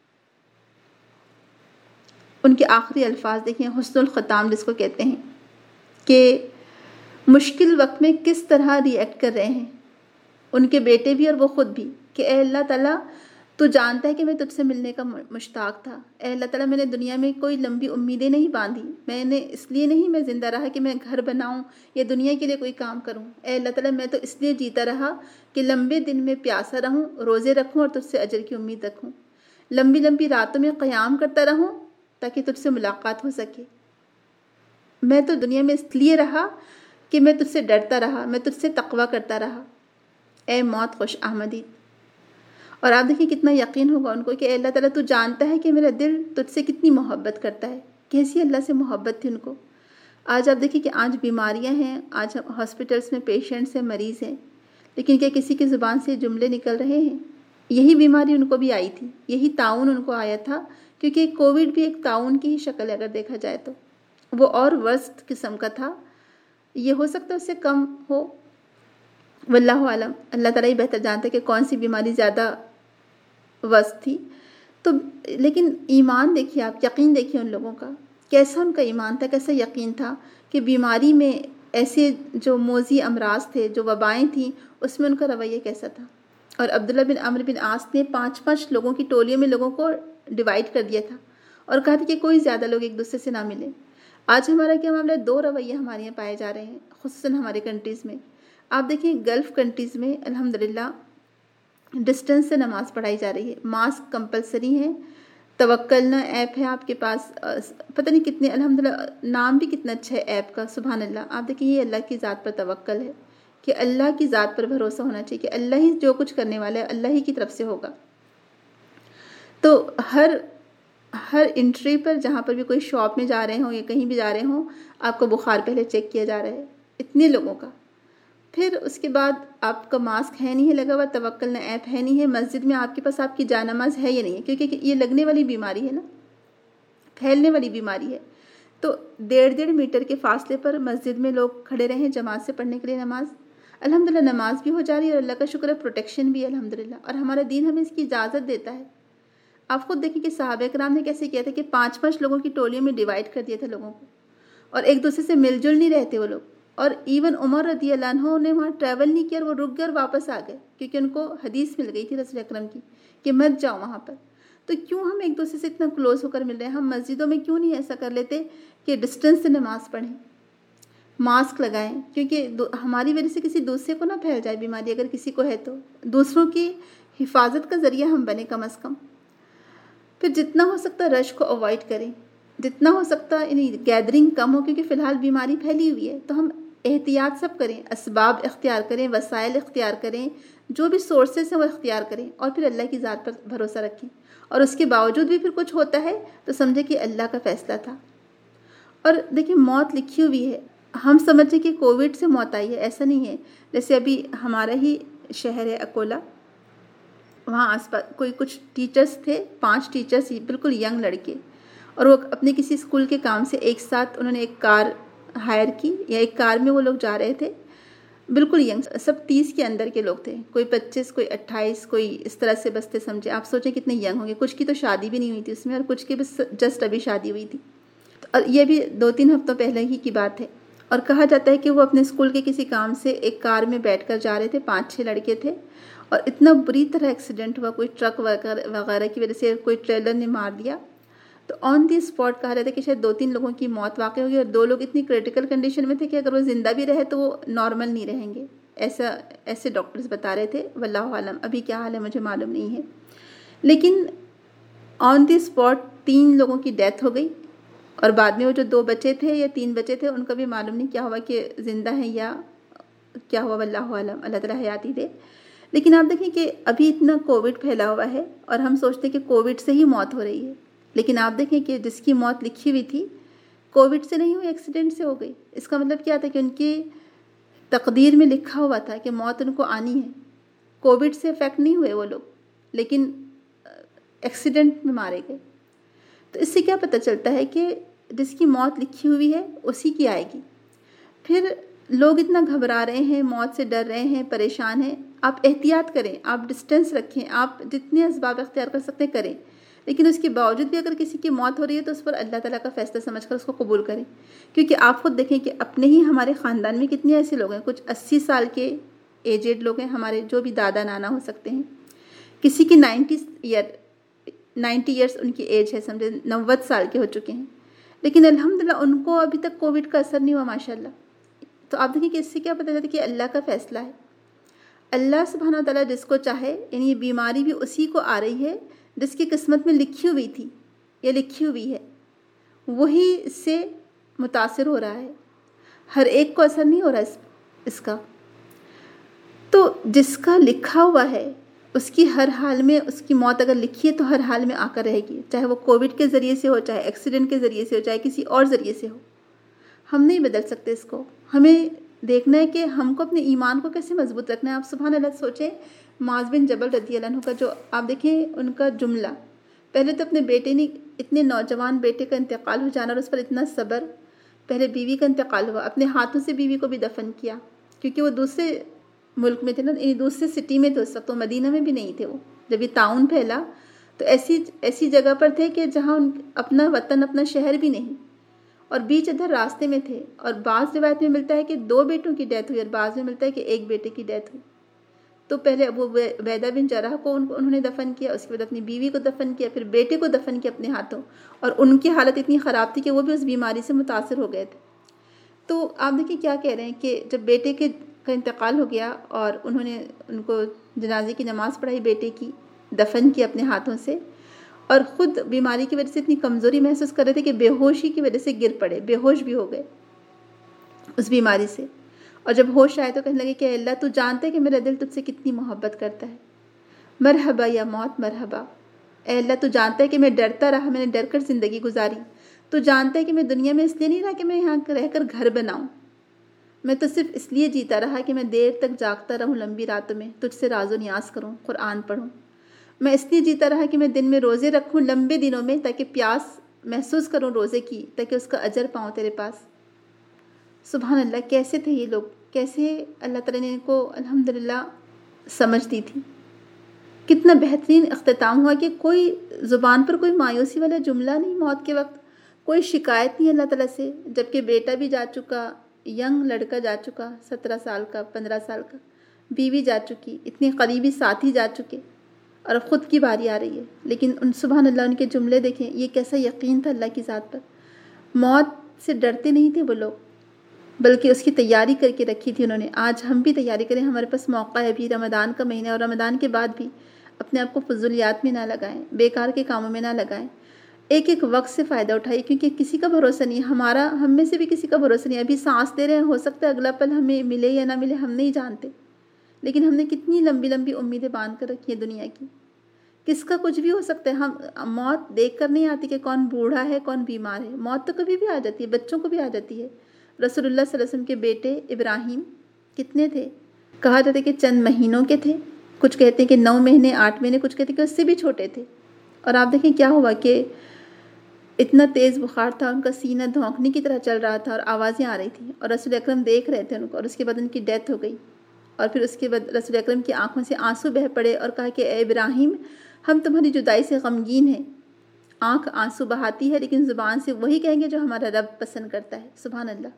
ان کے آخری الفاظ دیکھیں، حسن الختام جس کو کہتے ہیں، کہ مشکل وقت میں کس طرح ری ایکٹ کر رہے ہیں ان کے بیٹے بھی اور وہ خود بھی، کہ اے اللہ تعالیٰ تو جانتا ہے کہ میں تجھ سے ملنے کا مشتاق تھا۔ اے اللہ تعالیٰ میں نے دنیا میں کوئی لمبی امیدیں نہیں باندھی، میں نے اس لیے نہیں میں زندہ رہا کہ میں گھر بناؤں یا دنیا کے لیے کوئی کام کروں۔ اے اللہ تعالیٰ میں تو اس لیے جیتا رہا کہ لمبے دن میں پیاسا رہوں، روزے رکھوں اور تجھ سے اجر کی امید رکھوں، لمبی لمبی راتوں میں قیام کرتا رہوں تاکہ تجھ سے ملاقات ہو سکے۔ میں تو دنیا میں اس لیے رہا کہ میں تجھ سے ڈرتا رہا، میں تجھ سے تقویٰ کرتا رہا، اے موت خوش آمدید۔ اور آپ دیکھیں کتنا یقین ہوگا ان کو کہ اللہ تعالیٰ تو جانتا ہے کہ میرا دل تجھ سے کتنی محبت کرتا ہے، کیسی اللہ سے محبت تھی ان کو۔ آج آپ دیکھیں کہ آج بیماریاں ہیں، آج ہاسپٹلس میں پیشنٹس ہیں، مریض ہیں، لیکن کیا کسی کی زبان سے جملے نکل رہے ہیں؟ یہی بیماری ان کو بھی آئی تھی، یہی طاعون ان کو آیا تھا، کیونکہ کووڈ بھی ایک طاعون کی ہی شکل ہے اگر دیکھا جائے تو، وہ اور ورسٹ قسم کا تھا، یہ ہو سکتا ہے اس سے کم ہو، واللہ عالم، اللہ تعالیٰ ہی بہتر جانتا ہے کہ کون سی بیماری زیادہ ورسٹ تھی۔ تو لیکن ایمان دیکھیے آپ، یقین دیکھیے ان لوگوں کا، کیسا ان کا ایمان تھا، کیسا یقین تھا کہ بیماری میں ایسے جو موذی امراض تھے، جو وبائیں تھیں، اس میں ان کا رویہ کیسا تھا۔ اور عبداللہ بن عمرو بن عاص نے 5 لوگوں کی ٹولیوں میں لوگوں کو ڈیوائیڈ کر دیا تھا اور کہا تھا کہ کوئی زیادہ لوگ ایک دوسرے سے نہ ملیں۔ آج ہمارا کیا معاملہ ہے؟ 2 رویے ہمارے یہاں پائے جا رہے ہیں، خصوصاً ہمارے کنٹریز میں۔ آپ دیکھیں گلف کنٹریز میں الحمدللہ ڈسٹنس سے نماز پڑھائی جا رہی ہے، ماسک کمپلسری ہے، توکلنا ایپ ہے آپ کے پاس، پتہ نہیں کتنے، الحمدللہ نام بھی کتنا اچھا ہے ایپ کا، سبحان اللہ۔ آپ دیکھیں یہ اللہ کی ذات پر توکل ہے کہ اللہ کی ذات پر بھروسہ ہونا چاہیے کہ اللہ ہی جو کچھ کرنے والا ہے اللہ ہی کی طرف سے ہوگا۔ تو ہر انٹری پر جہاں پر بھی کوئی شاپ میں جا رہے ہوں یا کہیں بھی جا رہے ہوں، آپ کو بخار پہلے چیک کیا جا رہا ہے، اتنے لوگوں کا۔ پھر اس کے بعد آپ کا ماسک ہے نہیں ہے لگا ہوا، توکلنا ایپ ہے نہیں ہے، مسجد میں آپ کے پاس آپ کی جانماز ہے یا نہیں ہے، کیونکہ یہ لگنے والی بیماری ہے نا، پھیلنے والی بیماری ہے۔ تو 1.5 میٹر کے فاصلے پر مسجد میں لوگ کھڑے رہیں جماعت سے پڑھنے کے لیے نماز، الحمدللہ نماز بھی ہو جا رہی ہے اور اللہ کا شکر ہے پروٹیکشن بھی ہے الحمدللہ، اور ہمارا دین ہمیں اس کی اجازت دیتا ہے۔ آپ خود دیکھیں کہ صحابہ کرام نے کیسے کیا تھا کہ 5 لوگوں کی ٹولیوں میں ڈیوائیڈ کر دیا تھا لوگوں کو، اور ایک دوسرے سے مل جل نہیں رہتے وہ لوگ، اور ایون عمر رضی اللہ عنہ نے وہاں ٹریول نہیں کیا اور وہ رک گئے اور واپس آ گئے، کیونکہ ان کو حدیث مل گئی تھی رسول اکرم کی کہ مت جاؤ وہاں پر۔ تو کیوں ہم ایک دوسرے سے اتنا کلوز ہو کر مل رہے ہیں؟ ہم مسجدوں میں کیوں نہیں ایسا کر لیتے کہ ڈسٹنس سے نماز پڑھیں، ماسک لگائیں، کیونکہ ہماری وجہ سے کسی دوسرے کو نہ پھیل جائے بیماری، اگر کسی کو ہے تو دوسروں کی حفاظت کا ذریعہ ہم بنیں کم از کم۔ پھر جتنا ہو سکتا رش کو اوائڈ کریں، جتنا ہو سکتا یعنی گیدرنگ کم ہو، کیونکہ فی الحال بیماری پھیلی ہوئی ہے، تو ہم احتیاط سب کریں، اسباب اختیار کریں، وسائل اختیار کریں، جو بھی سورسز ہیں وہ اختیار کریں، اور پھر اللہ کی ذات پر بھروسہ رکھیں، اور اس کے باوجود بھی پھر کچھ ہوتا ہے تو سمجھے کہ اللہ کا فیصلہ تھا۔ اور دیکھیں موت لکھی ہوئی ہے، ہم سمجھیں کہ کووڈ سے موت آئی ہے، ایسا نہیں ہے۔ جیسے ابھی ہمارا ہی شہر ہے اکولا، وہاں آس پاس کوئی کچھ ٹیچرز تھے، 5 ٹیچرز بالکل ینگ لڑکے، اور وہ اپنے کسی اسکول کے کام سے ایک ساتھ انہوں نے ایک کار ہائر کی، یا ایک کار میں وہ لوگ جا رہے تھے، بالکل ینگ، سب 30 کے اندر کے لوگ تھے، کوئی 25 کوئی 28 کوئی اس طرح سے بستے سمجھے، آپ سوچیں کتنے ینگ ہوں گے، کچھ کی تو شادی بھی نہیں ہوئی تھی اس میں، اور کچھ کی بس جسٹ ابھی شادی ہوئی تھی، اور یہ بھی 2-3 ہفتوں پہلے ہی کی بات ہے۔ اور کہا جاتا ہے کہ وہ اپنے اسکول کے کسی کام سے ایک کار میں بیٹھ کر جا رہے تھے، 5-6 لڑکے تھے، اور اتنا بری طرح ایکسیڈنٹ ہوا، کوئی ٹرک وغیرہ کی وجہ سے کوئی ٹریلر نے مار دیا، تو آن دی اسپاٹ کہا جاتا ہے کہ شاید 2-3 لوگوں کی موت واقع ہوگی، اور 2 لوگ اتنی کریٹیکل کنڈیشن میں تھے کہ اگر وہ زندہ بھی رہے تو وہ نارمل نہیں رہیں گے، ایسے ڈاکٹرز بتا رہے تھے، واللہ عالم ابھی کیا حال ہے مجھے معلوم نہیں ہے۔ لیکن آن دی اسپاٹ 3 لوگوں کی ڈیتھ ہو گئی، اور بعد میں وہ جو 2 بچے تھے یا 3 بچے تھے ان کا بھی معلوم نہیں کیا ہوا کہ زندہ ہیں یا کیا ہوا، واللہ عالم، اللہ تعالیٰ حیات ہی دے۔ لیکن آپ دیکھیں کہ ابھی اتنا کووڈ پھیلا ہوا ہے اور ہم سوچتے ہیں کہ کووڈ سے ہی موت ہو رہی ہے، لیکن آپ دیکھیں کہ جس کی موت لکھی ہوئی تھی کووڈ سے نہیں ہوئی، ایکسیڈنٹ سے ہو گئی۔ اس کا مطلب کیا تھا کہ ان کی تقدیر میں لکھا ہوا تھا کہ موت ان کو آنی ہے، کووڈ سے افیکٹ نہیں ہوئے وہ لوگ، لیکن ایکسیڈنٹ میں مارے گئے۔ تو اس سے کیا پتہ چلتا ہے کہ جس کی موت لکھی ہوئی ہے اسی کی آئے گی۔ پھر لوگ اتنا گھبرا رہے ہیں، موت سے ڈر رہے ہیں، پریشان ہیں، آپ احتیاط کریں، آپ ڈسٹنس رکھیں، آپ جتنے اسباب اختیار کر سکتے کریں، لیکن اس کے باوجود بھی اگر کسی کی موت ہو رہی ہے تو اس پر اللہ تعالیٰ کا فیصلہ سمجھ کر اس کو قبول کریں، کیونکہ آپ خود دیکھیں کہ اپنے ہی ہمارے خاندان میں کتنے ایسے لوگ ہیں، کچھ 80 سال کے ایجڈ لوگ ہیں، ہمارے جو بھی دادا نانا ہو سکتے ہیں، کسی کی 90 ایئرس ان کی ایج ہے، سمجھے 90 سال کے ہو چکے ہیں، لیکن الحمدللہ ان کو ابھی تک کووڈ کا اثر نہیں ہوا ماشاءاللہ۔ تو آپ دیکھیں کہ اس سے کیا پتہ چلتا ہے کہ اللہ کا فیصلہ ہے، اللہ سبحانہ و تعالیٰ جس کو چاہے، یعنی یہ بیماری بھی اسی کو آ رہی ہے جس کی قسمت میں لکھی ہوئی تھی یا لکھی ہوئی ہے، وہی اس سے متاثر ہو رہا ہے۔ ہر ایک کو اثر نہیں ہو رہا اس کا. تو جس کا لکھا ہوا ہے اس کی ہر حال میں، اس کی موت اگر لکھی ہے تو ہر حال میں آ کر رہے گی، چاہے وہ کووڈ کے ذریعے سے ہو، چاہے ایکسیڈنٹ کے ذریعے سے ہو، چاہے کسی اور ذریعے سے ہو. ہم نہیں بدل سکتے اس کو. ہمیں دیکھنا ہے کہ ہم کو اپنے ایمان کو کیسے مضبوط رکھنا ہے. آپ سبحان اللہ سوچیں، معاذ بن جبل رضی اللہ عنہ کا جو آپ دیکھیں ان کا جملہ، پہلے تو اپنے بیٹے نے، اتنے نوجوان بیٹے کا انتقال ہو جانا اور اس پر اتنا صبر. پہلے بیوی کا انتقال ہوا، اپنے ہاتھوں سے بیوی کو بھی دفن کیا، کیونکہ وہ دوسرے ملک میں تھے نا، دوسرے سٹی میں تھے اس وقت، وہ مدینہ میں بھی نہیں تھے. وہ جب یہ طاعون پھیلا تو ایسی جگہ پر تھے کہ جہاں اپنا وطن، اپنا شہر بھی نہیں، اور بیچ ادھر راستے میں تھے. اور بعض روایت میں ملتا ہے کہ 2 بیٹوں کی ڈیتھ ہوئی اور بعض میں ملتا ہے کہ 1 بیٹے کی ڈیتھ ہوئی. تو پہلے ابو عبیدہ بن جرح کو انہوں نے دفن کیا، اس کے بعد اپنی بیوی کو دفن کیا، پھر بیٹے کو دفن کیا اپنے ہاتھوں. اور ان کی حالت اتنی خراب تھی کہ وہ بھی اس بیماری سے متاثر ہو گئے تھے. تو آپ دیکھیں کیا کہہ رہے ہیں کہ جب بیٹے کا انتقال ہو گیا اور انہوں نے ان کو جنازے کی نماز پڑھائی، بیٹے کی دفن کیا اپنے ہاتھوں سے، اور خود بیماری کی وجہ سے اتنی کمزوری محسوس کر رہے تھے کہ بے ہوشی کی وجہ سے گر پڑے، بے ہوش بھی ہو گئے اس بیماری سے. اور جب ہوش آئے تو کہنے لگے کہ اے اللہ، تو جانتا ہے کہ میرا دل تجھ سے کتنی محبت کرتا ہے. مرحبا یا موت مرحبا. اے اللہ، تو جانتا ہے کہ میں ڈرتا رہا، میں نے ڈر کر زندگی گزاری. تو جانتا ہے کہ میں دنیا میں اس لیے نہیں رہا کہ میں یہاں رہ کر گھر بناؤں. میں تو صرف اس لیے جیتا رہا کہ میں دیر تک جاگتا رہوں لمبی راتوں میں، تجھ سے راز و نیاز کروں، قرآن پڑھوں. میں اس لیے جیتا رہا کہ میں دن میں روزے رکھوں لمبے دنوں میں، تاکہ پیاس محسوس کروں روزے کی، تاکہ اس کا اجر پاؤں تیرے پاس. سبحان اللہ، کیسے تھے یہ لوگ، کیسے اللہ تعالیٰ نے ان کو الحمدللہ سمجھ دی تھی. کتنا بہترین اختتام ہوا کہ کوئی زبان پر کوئی مایوسی والا جملہ نہیں موت کے وقت، کوئی شکایت نہیں اللہ تعالیٰ سے. جبکہ بیٹا بھی جا چکا، ینگ لڑکا جا چکا 17 سال کا، 15 سال کا، بیوی جا چکی، اتنے قریبی ساتھی جا چکے، اور اب خود کی باری آ رہی ہے. لیکن سبحان اللہ ان کے جملے دیکھیں، یہ کیسا یقین تھا اللہ کی ذات پر. موت سے ڈرتے نہیں تھے وہ لوگ، بلکہ اس کی تیاری کر کے رکھی تھی انہوں نے. آج ہم بھی تیاری کریں، ہمارے پاس موقع ہے ابھی، رمضان کا مہینہ، اور رمضان کے بعد بھی اپنے آپ کو فضولیات میں نہ لگائیں، بیکار کے کاموں میں نہ لگائیں. ایک ایک وقت سے فائدہ اٹھائیے، کیونکہ کسی کا بھروسہ نہیں، ہم میں سے بھی کسی کا بھروسہ نہیں. ابھی سانس دے رہے ہیں، ہو سکتا ہے اگلا پل ہمیں ملے یا نہ ملے، ہم نہیں جانتے. لیکن ہم نے کتنی لمبی لمبی امیدیں باندھ کر رکھی ہیں دنیا کی. کس کا کچھ بھی ہو سکتا ہے. ہم موت دیکھ کر نہیں آتی کہ کون بوڑھا ہے، کون بیمار ہے. موت تو کبھی بھی آ جاتی ہے، بچوں کو بھی آ جاتی ہے. رسول اللہ صلی اللہ علیہ وسلم کے بیٹے ابراہیم کتنے تھے؟ کہا جاتا ہے کہ چند مہینوں کے تھے، کچھ کہتے ہیں کہ 9 مہینے 8 مہینے، کچھ کہتے ہیں کہ اس سے بھی چھوٹے تھے. اور آپ دیکھیں کیا ہوا کہ اتنا تیز بخار تھا، ان کا سینہ دھونکنے کی طرح چل رہا تھا اور آوازیں آ رہی تھیں، اور رسول اکرم دیکھ رہے تھے ان کو. اور اس کے بعد ان کی ڈیتھ ہو گئی. اور پھر اس کے بعد رسول اکرم کی آنکھوں سے آنسو بہہ پڑے اور کہا کہ اے ابراہیم، ہم تمہاری جدائی سے غمگین ہیں. آنکھ آنسو بہاتی ہے لیکن زبان سے وہی کہیں گے جو ہمارا رب پسند کرتا ہے. سبحان اللہ،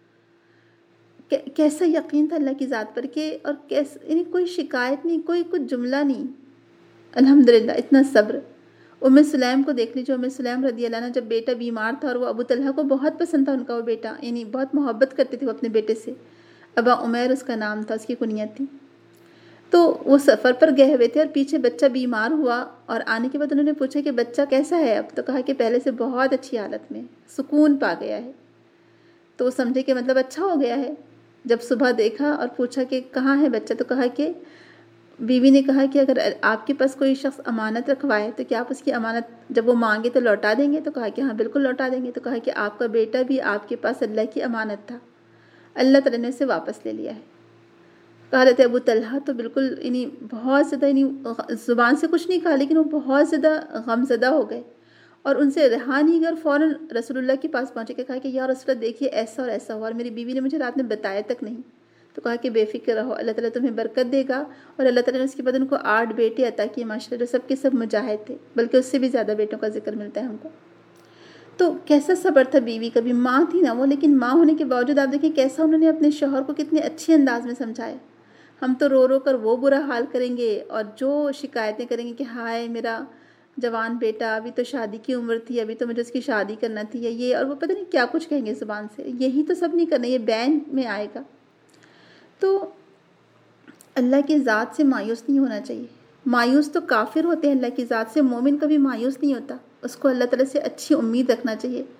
کیسا یقین تھا اللہ کی ذات پر کہ، اور یعنی کوئی شکایت نہیں، کوئی کچھ جملہ نہیں. الحمدللہ اتنا صبر. ام سلیم کو دیکھ لیجیے، ام سلیم رضی اللہ عنہ جب بیٹا بیمار تھا، اور وہ ابو طلحہ کو بہت پسند تھا ان کا وہ بیٹا، یعنی بہت محبت کرتے تھے وہ اپنے بیٹے سے. ابا عمیر اس کا نام تھا، اس کی کنیت تھی. تو وہ سفر پر گئے ہوئے تھے اور پیچھے بچہ بیمار ہوا، اور آنے کے بعد انہوں نے پوچھا کہ بچہ کیسا ہے اب؟ تو کہا کہ پہلے سے بہت اچھی حالت میں، سکون پا گیا ہے. تو وہ سمجھے کہ مطلب اچھا ہو گیا ہے. جب صبح دیکھا اور پوچھا کہ کہاں ہے بچہ، تو کہا کہ بیوی نے کہا کہ اگر آپ کے پاس کوئی شخص امانت رکھوائے تو کیا آپ اس کی امانت جب وہ مانگے تو لوٹا دیں گے؟ تو کہا کہ ہاں بالکل لوٹا دیں گے. تو کہا کہ آپ کا بیٹا بھی آپ کے پاس اللہ کی امانت تھا، اللہ تعالیٰ نے اسے واپس لے لیا ہے. کہا رہتے ابو طلحہ تو بالکل بہت زیادہ زبان سے کچھ نہیں کہا، لیکن وہ بہت زیادہ غم زدہ ہو گئے اور ان سے رہا نہیں گیا، اور فوراً رسول اللہ کے پاس پہنچے کہ کہا کہ یا رسول اللہ دیکھیے ایسا اور ایسا ہوا، اور میری بیوی نے مجھے رات میں بتایا تک نہیں. تو کہا کہ بے فکر رہو، اللہ تعالیٰ تمہیں برکت دے گا. اور اللہ تعالیٰ نے اس کے بعد ان کو 8 بیٹے عطا کیے ماشاءاللہ، جو سب کے سب مجاہد تھے، بلکہ اس سے بھی زیادہ بیٹوں کا ذکر ملتا ہے ہم کو. تو کیسا صبر تھا بیوی کا بھی. ماں تھی نا وہ، لیکن ماں ہونے کے باوجود آپ دیکھیں کیسا انہوں نے اپنے شوہر کو کتنے اچھے انداز میں سمجھایا. ہم تو رو رو کر وہ برا حال کریں گے اور جو شکایتیں کریں گے کہ ہائے میرا جوان بیٹا، ابھی تو شادی کی عمر تھی، ابھی تو مجھے اس کی شادی کرنا تھی، یا یہ، اور وہ پتہ نہیں کیا کچھ کہیں گے زبان سے. یہی تو سب نہیں کرنا، یہ بین میں آئے گا. تو اللہ کی ذات سے مایوس نہیں ہونا چاہیے. مایوس تو کافر ہوتے ہیں اللہ کی ذات سے، مومن کبھی مایوس نہیں ہوتا. اس کو اللہ تعالیٰ سے اچھی امید رکھنا چاہیے.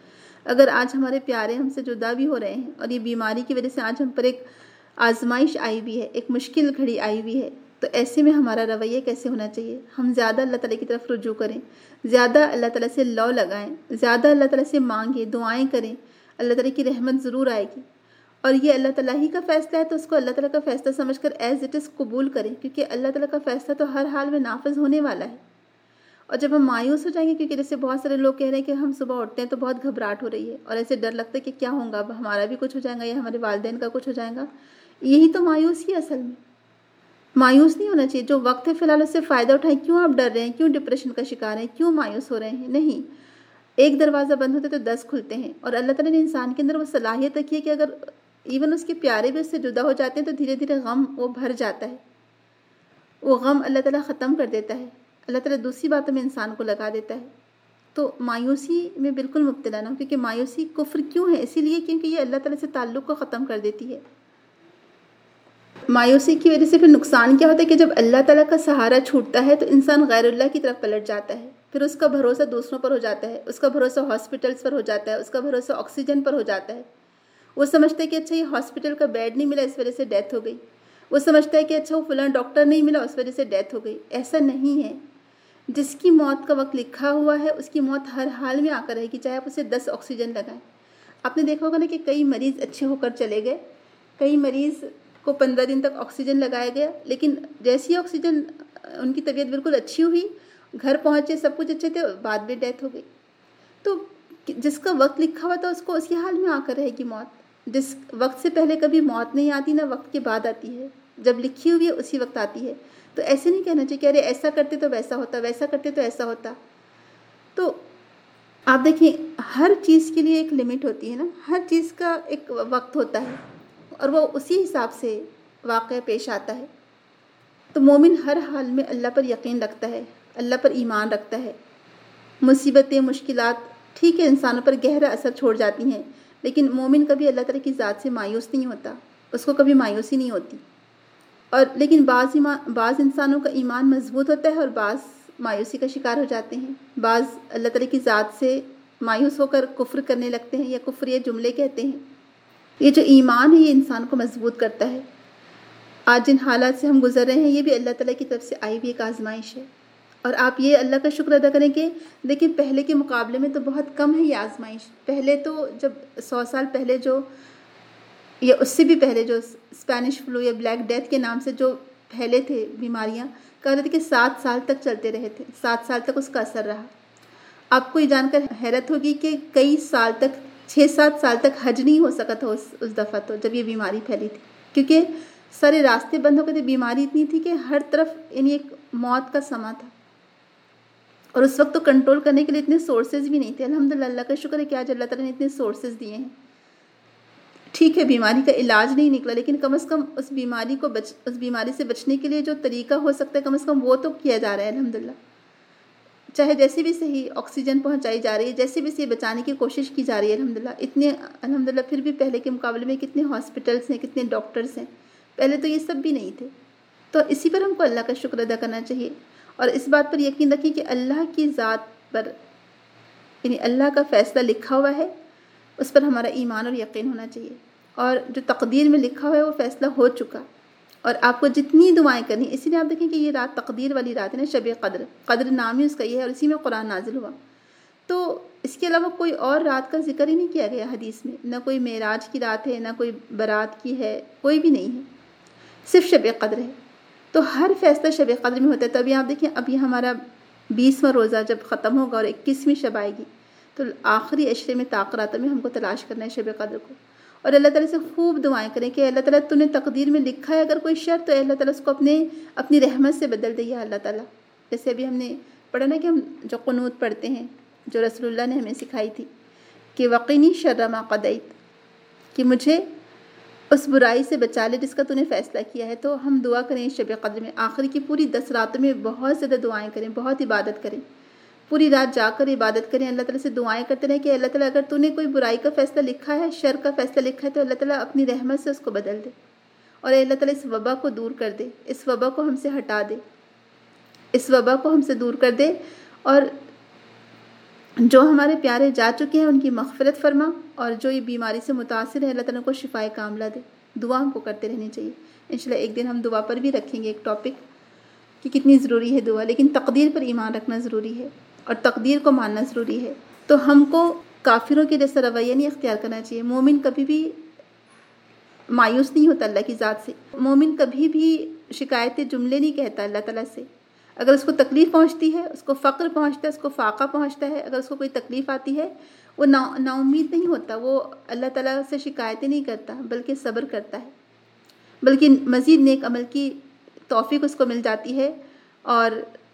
اگر آج ہمارے پیارے ہم سے جدا بھی ہو رہے ہیں اور یہ بیماری کی وجہ سے آج ہم پر ایک آزمائش آئی ہوئی ہے، ایک مشکل گھڑی آئی ہوئی ہے، تو ایسے میں ہمارا رویہ کیسے ہونا چاہیے؟ ہم زیادہ اللہ تعالیٰ کی طرف رجوع کریں، زیادہ اللہ تعالیٰ سے لو لگائیں، زیادہ اللہ تعالیٰ سے مانگیں، دعائیں کریں، اللہ تعالیٰ کی رحمت ضرور آئے گی۔ اور یہ اللہ تعالیٰ ہی کا فیصلہ ہے تو اس کو اللہ تعالیٰ کا فیصلہ سمجھ کر ایز اٹ از قبول کریں، کیونکہ اللہ تعالیٰ کا فیصلہ تو ہر حال میں نافذ ہونے والا ہے۔ اور جب ہم مایوس ہو جائیں گے، کیونکہ جیسے بہت سارے لوگ کہہ رہے ہیں کہ ہم صبح اٹھتے ہیں تو بہت گھبراہٹ ہو رہی ہے اور ایسے ڈر لگتا ہے کہ کیا ہوگا، اب ہمارا بھی کچھ ہو جائے گا یا ہمارے والدین کا کچھ ہو جائے گا، یہی تو مایوسی ہے اصل میں۔ مایوس نہیں ہونا چاہیے، جو وقت ہے فی الحال اس سے فائدہ اٹھائیں۔ کیوں آپ ڈر رہے ہیں؟ کیوں ڈپریشن کا شکار ہیں؟ کیوں مایوس ہو رہے ہیں؟ نہیں، ایک دروازہ بند ہوتا ہے تو 10 کھلتے ہیں، اور اللہ تعالیٰ نے انسان کے اندر وہ صلاحیت رکھی ہے کہ اگر ایون اس کے پیارے بھی اس سے جدا ہو جاتے ہیں تو دھیرے دھیرے غم وہ بھر جاتا ہے، وہ غم اللہ تعالیٰ ختم کر دیتا ہے، اللہ تعالیٰ دوسری باتوں میں انسان کو لگا دیتا ہے۔ تو مایوسی میں بالکل مبتلا نہ ہو، کیونکہ مایوسی کفر کیوں ہے؟ اسی لیے کیونکہ یہ اللہ تعالیٰ سے تعلق کو ختم کر دیتی ہے۔ مایوسی کی وجہ سے پھر نقصان کیا ہوتا ہے کہ جب اللہ تعالیٰ کا سہارا چھوٹتا ہے تو انسان غیر اللہ کی طرف پلٹ جاتا ہے، پھر اس کا بھروسہ دوسروں پر ہو جاتا ہے، اس کا بھروسہ ہاسپٹلس پر ہو جاتا ہے، اس کا بھروسہ آکسیجن پر ہو جاتا ہے۔ وہ سمجھتا ہے کہ اچھا یہ ہاسپٹل کا بیڈ نہیں ملا اس وجہ سے ڈیتھ ہو گئی، وہ سمجھتا ہے کہ اچھا وہ فلاں ڈاکٹر نہیں ملا اس وجہ سے ڈیتھ ہو گئی۔ ایسا نہیں ہے، جس کی موت کا وقت لکھا ہوا ہے اس کی موت ہر حال میں آ کر رہے گی، چاہے آپ اسے 10 آکسیجن لگائیں۔ آپ نے دیکھا ہوگا نا کہ کئی مریض اچھے ہو کر چلے گئے، کئی مریض کو 15 دن تک آکسیجن لگایا گیا، لیکن جیسی آکسیجن ان کی طبیعت بالکل اچھی ہوئی، گھر پہنچے، سب کچھ اچھے تھے، بعد میں ڈیتھ ہو گئی۔ تو جس کا وقت لکھا ہوا تھا اس کو اسی حال میں آ کر رہے گی موت۔ جس وقت سے پہلے کبھی موت نہیں آتی، نہ وقت کے بعد آتی ہے، جب لکھی ہوئی ہے اسی وقت آتی ہے۔ تو ایسے نہیں کہنا چاہیے کہ ارے ایسا کرتے تو ویسا ہوتا، ویسا کرتے تو ایسا ہوتا۔ تو آپ دیکھیں ہر چیز کے لیے ایک لمٹ ہوتی ہے نا، ہر چیز کا ایک وقت ہوتا ہے اور وہ اسی حساب سے واقعہ پیش آتا ہے۔ تو مومن ہر حال میں اللہ پر یقین رکھتا ہے، اللہ پر ایمان رکھتا ہے۔ مصیبتیں، مشکلات ٹھیک ہے انسانوں پر گہرا اثر چھوڑ جاتی ہیں، لیکن مومن کبھی اللہ تعالیٰ کی ذات سے مایوس نہیں ہوتا، اس کو کبھی مایوسی نہیں ہوتی۔ اور لیکن بعض انسانوں کا ایمان مضبوط ہوتا ہے اور بعض مایوسی کا شکار ہو جاتے ہیں، بعض اللہ تعالیٰ کی ذات سے مایوس ہو کر کفر کرنے لگتے ہیں یا کفریہ جملے کہتے ہیں۔ یہ جو ایمان ہے یہ انسان کو مضبوط کرتا ہے۔ آج جن حالات سے ہم گزر رہے ہیں یہ بھی اللہ تعالیٰ کی طرف سے آئی ہوئی ایک آزمائش ہے، اور آپ یہ اللہ کا شکر ادا کریں کہ دیکھیں پہلے کے مقابلے میں تو بہت کم ہے یہ آزمائش۔ پہلے تو جب 100 سال پہلے جو یا اس سے بھی پہلے جو اسپینش فلو یا بلیک ڈیتھ کے نام سے جو پھیلے تھے بیماریاں، کہا رہے تھے کہ 7 سال تک چلتے رہے تھے، 7 سال تک اس کا اثر رہا۔ آپ کو یہ جان کر حیرت ہوگی کہ کئی سال تک 6-7 سال تک حج نہیں ہو سکا تھا اس دفعہ تو جب یہ بیماری پھیلی تھی، کیونکہ سارے راستے بند ہو گئے تھے۔ بیماری اتنی تھی کہ ہر طرف یعنی ایک موت کا سما تھا، اور اس وقت تو کنٹرول کرنے کے لیے اتنے سورسز بھی نہیں تھے۔ الحمدللہ اللہ کا شکر ہے کہ آج اللہ تعالیٰ نے اتنے سورسز دیے ہیں۔ ٹھیک ہے بیماری کا علاج نہیں نکلا، لیکن کم از کم اس بیماری سے بچنے کے لیے جو طریقہ ہو سکتا ہے کم از کم وہ تو کیا جا رہا ہے الحمدللہ۔ چاہے جیسے بھی صحیح آکسیجن پہنچائی جا رہی ہے، جیسے بھی صحیح بچانے کی کوشش کی جا رہی ہے الحمدللہ۔ اتنے الحمدللہ پھر بھی پہلے کے مقابلے میں کتنے ہاسپٹلس ہیں، کتنے ڈاکٹرس ہیں، پہلے تو یہ سب بھی نہیں تھے۔ تو اسی پر ہم کو اللہ کا شکر ادا کرنا چاہیے، اور اس بات پر یقین رکھیں کہ اللہ کی ذات پر یعنی اللہ کا فیصلہ لکھا ہوا ہے، اس پر ہمارا ایمان اور یقین ہونا چاہیے، اور جو تقدیر میں لکھا ہوا ہے وہ فیصلہ ہو چکا۔ اور آپ کو جتنی دعائیں کرنی، اسی لیے آپ دیکھیں کہ یہ رات تقدیر والی رات ہے نا، شب قدر نام ہی اس کا یہ ہے، اور اسی میں قرآن نازل ہوا۔ تو اس کے علاوہ کوئی اور رات کا ذکر ہی نہیں کیا گیا حدیث میں، نہ کوئی معراج کی رات ہے، نہ کوئی برات کی ہے، کوئی بھی نہیں ہے، صرف شب قدر ہے۔ تو ہر فیصلہ شب قدر میں ہوتا ہے۔ تو ابھی آپ دیکھیں اب یہ ہمارا 20واں روزہ جب ختم ہوگا اور 21ویں شب آئے گی، تو آخری عشرے میں تاخراتوں میں ہم کو تلاش کرنا ہے شب قدر کو، اور اللہ تعالیٰ سے خوب دعائیں کریں کہ اللہ تعالیٰ تو نے تقدیر میں لکھا ہے اگر کوئی شر تو اللہ تعالیٰ اس کو اپنی رحمت سے بدل دے یا اللہ تعالیٰ۔ جیسے ابھی ہم نے پڑھا نا کہ ہم جو قنوت پڑھتے ہیں، جو رسول اللہ نے ہمیں سکھائی تھی کہ وقینی شر ما قضیت، کہ مجھے اس برائی سے بچا لے جس کا تو نے فیصلہ کیا ہے۔ تو ہم دعا کریں شب قدر میں، آخری کی پوری 10 راتوں میں بہت زیادہ دعائیں کریں، بہت عبادت کریں، پوری رات جا کر عبادت کریں، اللہ تعالیٰ سے دعائیں کرتے رہیں کہ اللہ تعالیٰ اگر تو نے کوئی برائی کا فیصلہ لکھا ہے، شر کا فیصلہ لکھا ہے، تو اللہ تعالیٰ اپنی رحمت سے اس کو بدل دے، اور اللہ تعالیٰ اس وبا کو دور کر دے، اس وبا کو ہم سے ہٹا دے، اس وبا کو ہم سے دور کر دے، اور جو ہمارے پیارے جا چکے ہیں ان کی مغفرت فرما، اور جو یہ بیماری سے متاثر ہے اللہ تعالیٰ کو شفائے کاملہ دے۔ دعا ہم کو کرتے رہنی چاہیے۔ انشاءاللہ ایک دن ہم دعا پر بھی رکھیں گے ایک ٹاپک کہ کتنی ضروری ہے دعا، لیکن تقدیر پر ایمان رکھنا ضروری ہے اور تقدیر کو ماننا ضروری ہے۔ تو ہم کو کافروں کے جیسا رویہ نہیں اختیار کرنا چاہیے۔ مومن کبھی بھی مایوس نہیں ہوتا اللہ کی ذات سے، مومن کبھی بھی شکایت جملے نہیں کہتا اللہ تعالیٰ سے۔ اگر اس کو تکلیف پہنچتی ہے، اس کو فقر پہنچتا ہے، اس کو فاقہ پہنچتا ہے، اگر اس کو کوئی تکلیف آتی ہے، وہ نا امید نہیں ہوتا، وہ اللہ تعالیٰ سے شکایتیں نہیں کرتا بلکہ صبر کرتا ہے، بلکہ مزید نیک عمل کی توفیق اس کو مل جاتی ہے، اور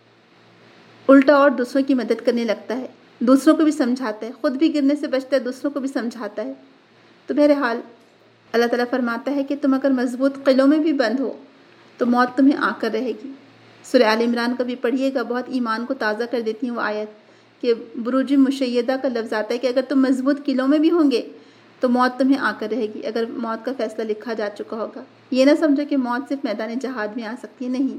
الٹا اور دوسروں کی مدد کرنے لگتا ہے، دوسروں کو بھی سمجھاتا ہے، خود بھی گرنے سے بچتا ہے، دوسروں کو بھی سمجھاتا ہے۔ تو بہرحال اللہ تعالیٰ فرماتا ہے کہ تم اگر مضبوط قلعوں میں بھی بند ہو تو موت تمہیں آ کر رہے گی۔ سورہ آل عمران کا بھی پڑھیے گا، بہت ایمان کو تازہ کر دیتی ہیں وہ آیت کہ بروج مشیدہ کا لفظ آتا ہے کہ اگر تم مضبوط قلعوں میں بھی ہوں گے تو موت تمہیں آ کر رہے گی، اگر موت کا فیصلہ لکھا جا چکا ہوگا۔ یہ نہ سمجھو کہ موت صرف میدان جہاد میں آ سکتی ہے، نہیں،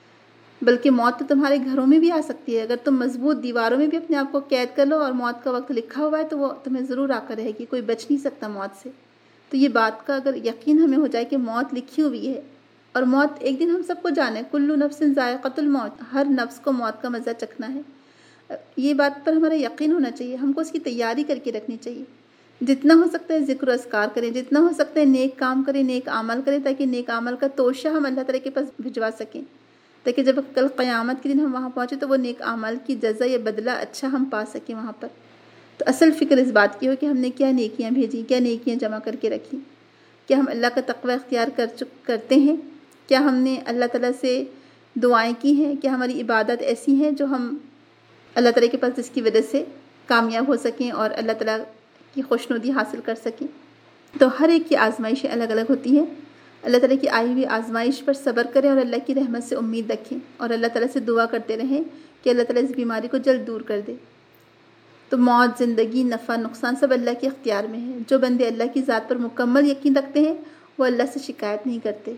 بلکہ موت تو تمہارے گھروں میں بھی آ سکتی ہے۔ اگر تم مضبوط دیواروں میں بھی اپنے آپ کو قید کر لو اور موت کا وقت لکھا ہوا ہے تو وہ تمہیں ضرور آ کر رہے گی، کوئی بچ نہیں سکتا موت سے۔ تو یہ بات کا اگر یقین ہمیں ہو جائے کہ موت لکھی ہوئی ہے اور موت ایک دن ہم سب کو جانا ہے، کل نفس ذائقۃ الموت، ہر نفس کو موت کا مزہ چکھنا ہے، یہ بات پر ہمارا یقین ہونا چاہیے، ہم کو اس کی تیاری کر کے رکھنی چاہیے۔ جتنا ہو سکتا ہے ذکر و اذکار کریں، جتنا ہو سکتا ہے نیک کام کریں، نیک عمل کریں، تاکہ نیک عمل کا توشہ ہم اللہ تعالیٰ کے پاس بھجوا سکیں، تاکہ جب کل قیامت کے دن ہم وہاں پہنچے تو وہ نیک اعمال کی جزا یا بدلہ اچھا ہم پا سکیں وہاں پر۔ تو اصل فکر اس بات کی ہو کہ ہم نے کیا نیکیاں بھیجیں، کیا نیکیاں جمع کر کے رکھیں، کیا ہم اللہ کا تقوی اختیار کرتے ہیں، کیا ہم نے اللہ تعالیٰ سے دعائیں کی ہیں، کیا ہماری عبادت ایسی ہیں جو ہم اللہ تعالیٰ کے پاس جس کی وجہ سے کامیاب ہو سکیں اور اللہ تعالیٰ کی خوشنودی حاصل کر سکیں۔ تو ہر ایک کی آزمائشیں الگ الگ ہوتی ہیں، اللہ تعالیٰ کی آئی ہوئی آزمائش پر صبر کریں اور اللہ کی رحمت سے امید رکھیں، اور اللہ تعالیٰ سے دعا کرتے رہیں کہ اللہ تعالیٰ اس بیماری کو جلد دور کر دے۔ تو موت، زندگی، نفع، نقصان سب اللہ کے اختیار میں ہے۔ جو بندے اللہ کی ذات پر مکمل یقین رکھتے ہیں وہ اللہ سے شکایت نہیں کرتے،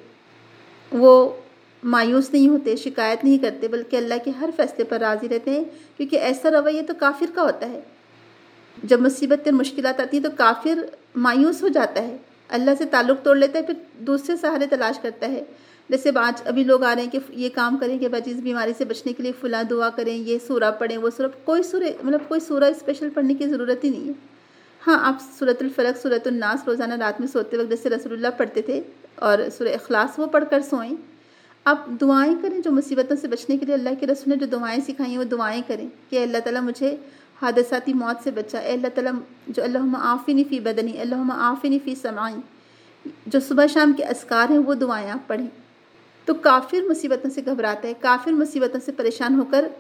وہ مایوس نہیں ہوتے، شکایت نہیں کرتے، بلکہ اللہ کے ہر فیصلے پر راضی رہتے ہیں، کیونکہ ایسا رویہ تو کافر کا ہوتا ہے۔ جب مصیبتیں مشکلات آتی ہیں تو کافر مایوس ہو جاتا ہے، اللہ سے تعلق توڑ لیتا ہے، پھر دوسرے سہارے تلاش کرتا ہے۔ جیسے آج ابھی لوگ آ رہے ہیں کہ یہ کام کریں کہ بچ اس بیماری سے بچنے کے لیے فلاں دعا کریں، یہ سورہ پڑھیں، وہ سورہ، کوئی سورہ اسپیشل پڑھنے کی ضرورت ہی نہیں ہے۔ ہاں، آپ سورۃ الفلق، سورۃ الناس روزانہ رات میں سوتے وقت جیسے رسول اللہ پڑھتے تھے، اور سورہ اخلاص وہ پڑھ کر سوئیں۔ آپ دعائیں کریں، جو مصیبتوں سے بچنے کے لیے اللہ کے رسول نے جو دعائیں سکھائی ہیں وہ دعائیں کریں کہ اللہ تعالیٰ مجھے حادثاتی موت سے بچا، اے اللہ تعالیٰ جو اللہم عافنی فی بدنی، اللہم عافنی فی سمعی، جو صبح شام کے اذکار ہیں وہ دعائیں آپ پڑھیں۔ تو کافر مصیبتوں سے گھبراتا ہے، کافر مصیبتوں سے پریشان ہو کر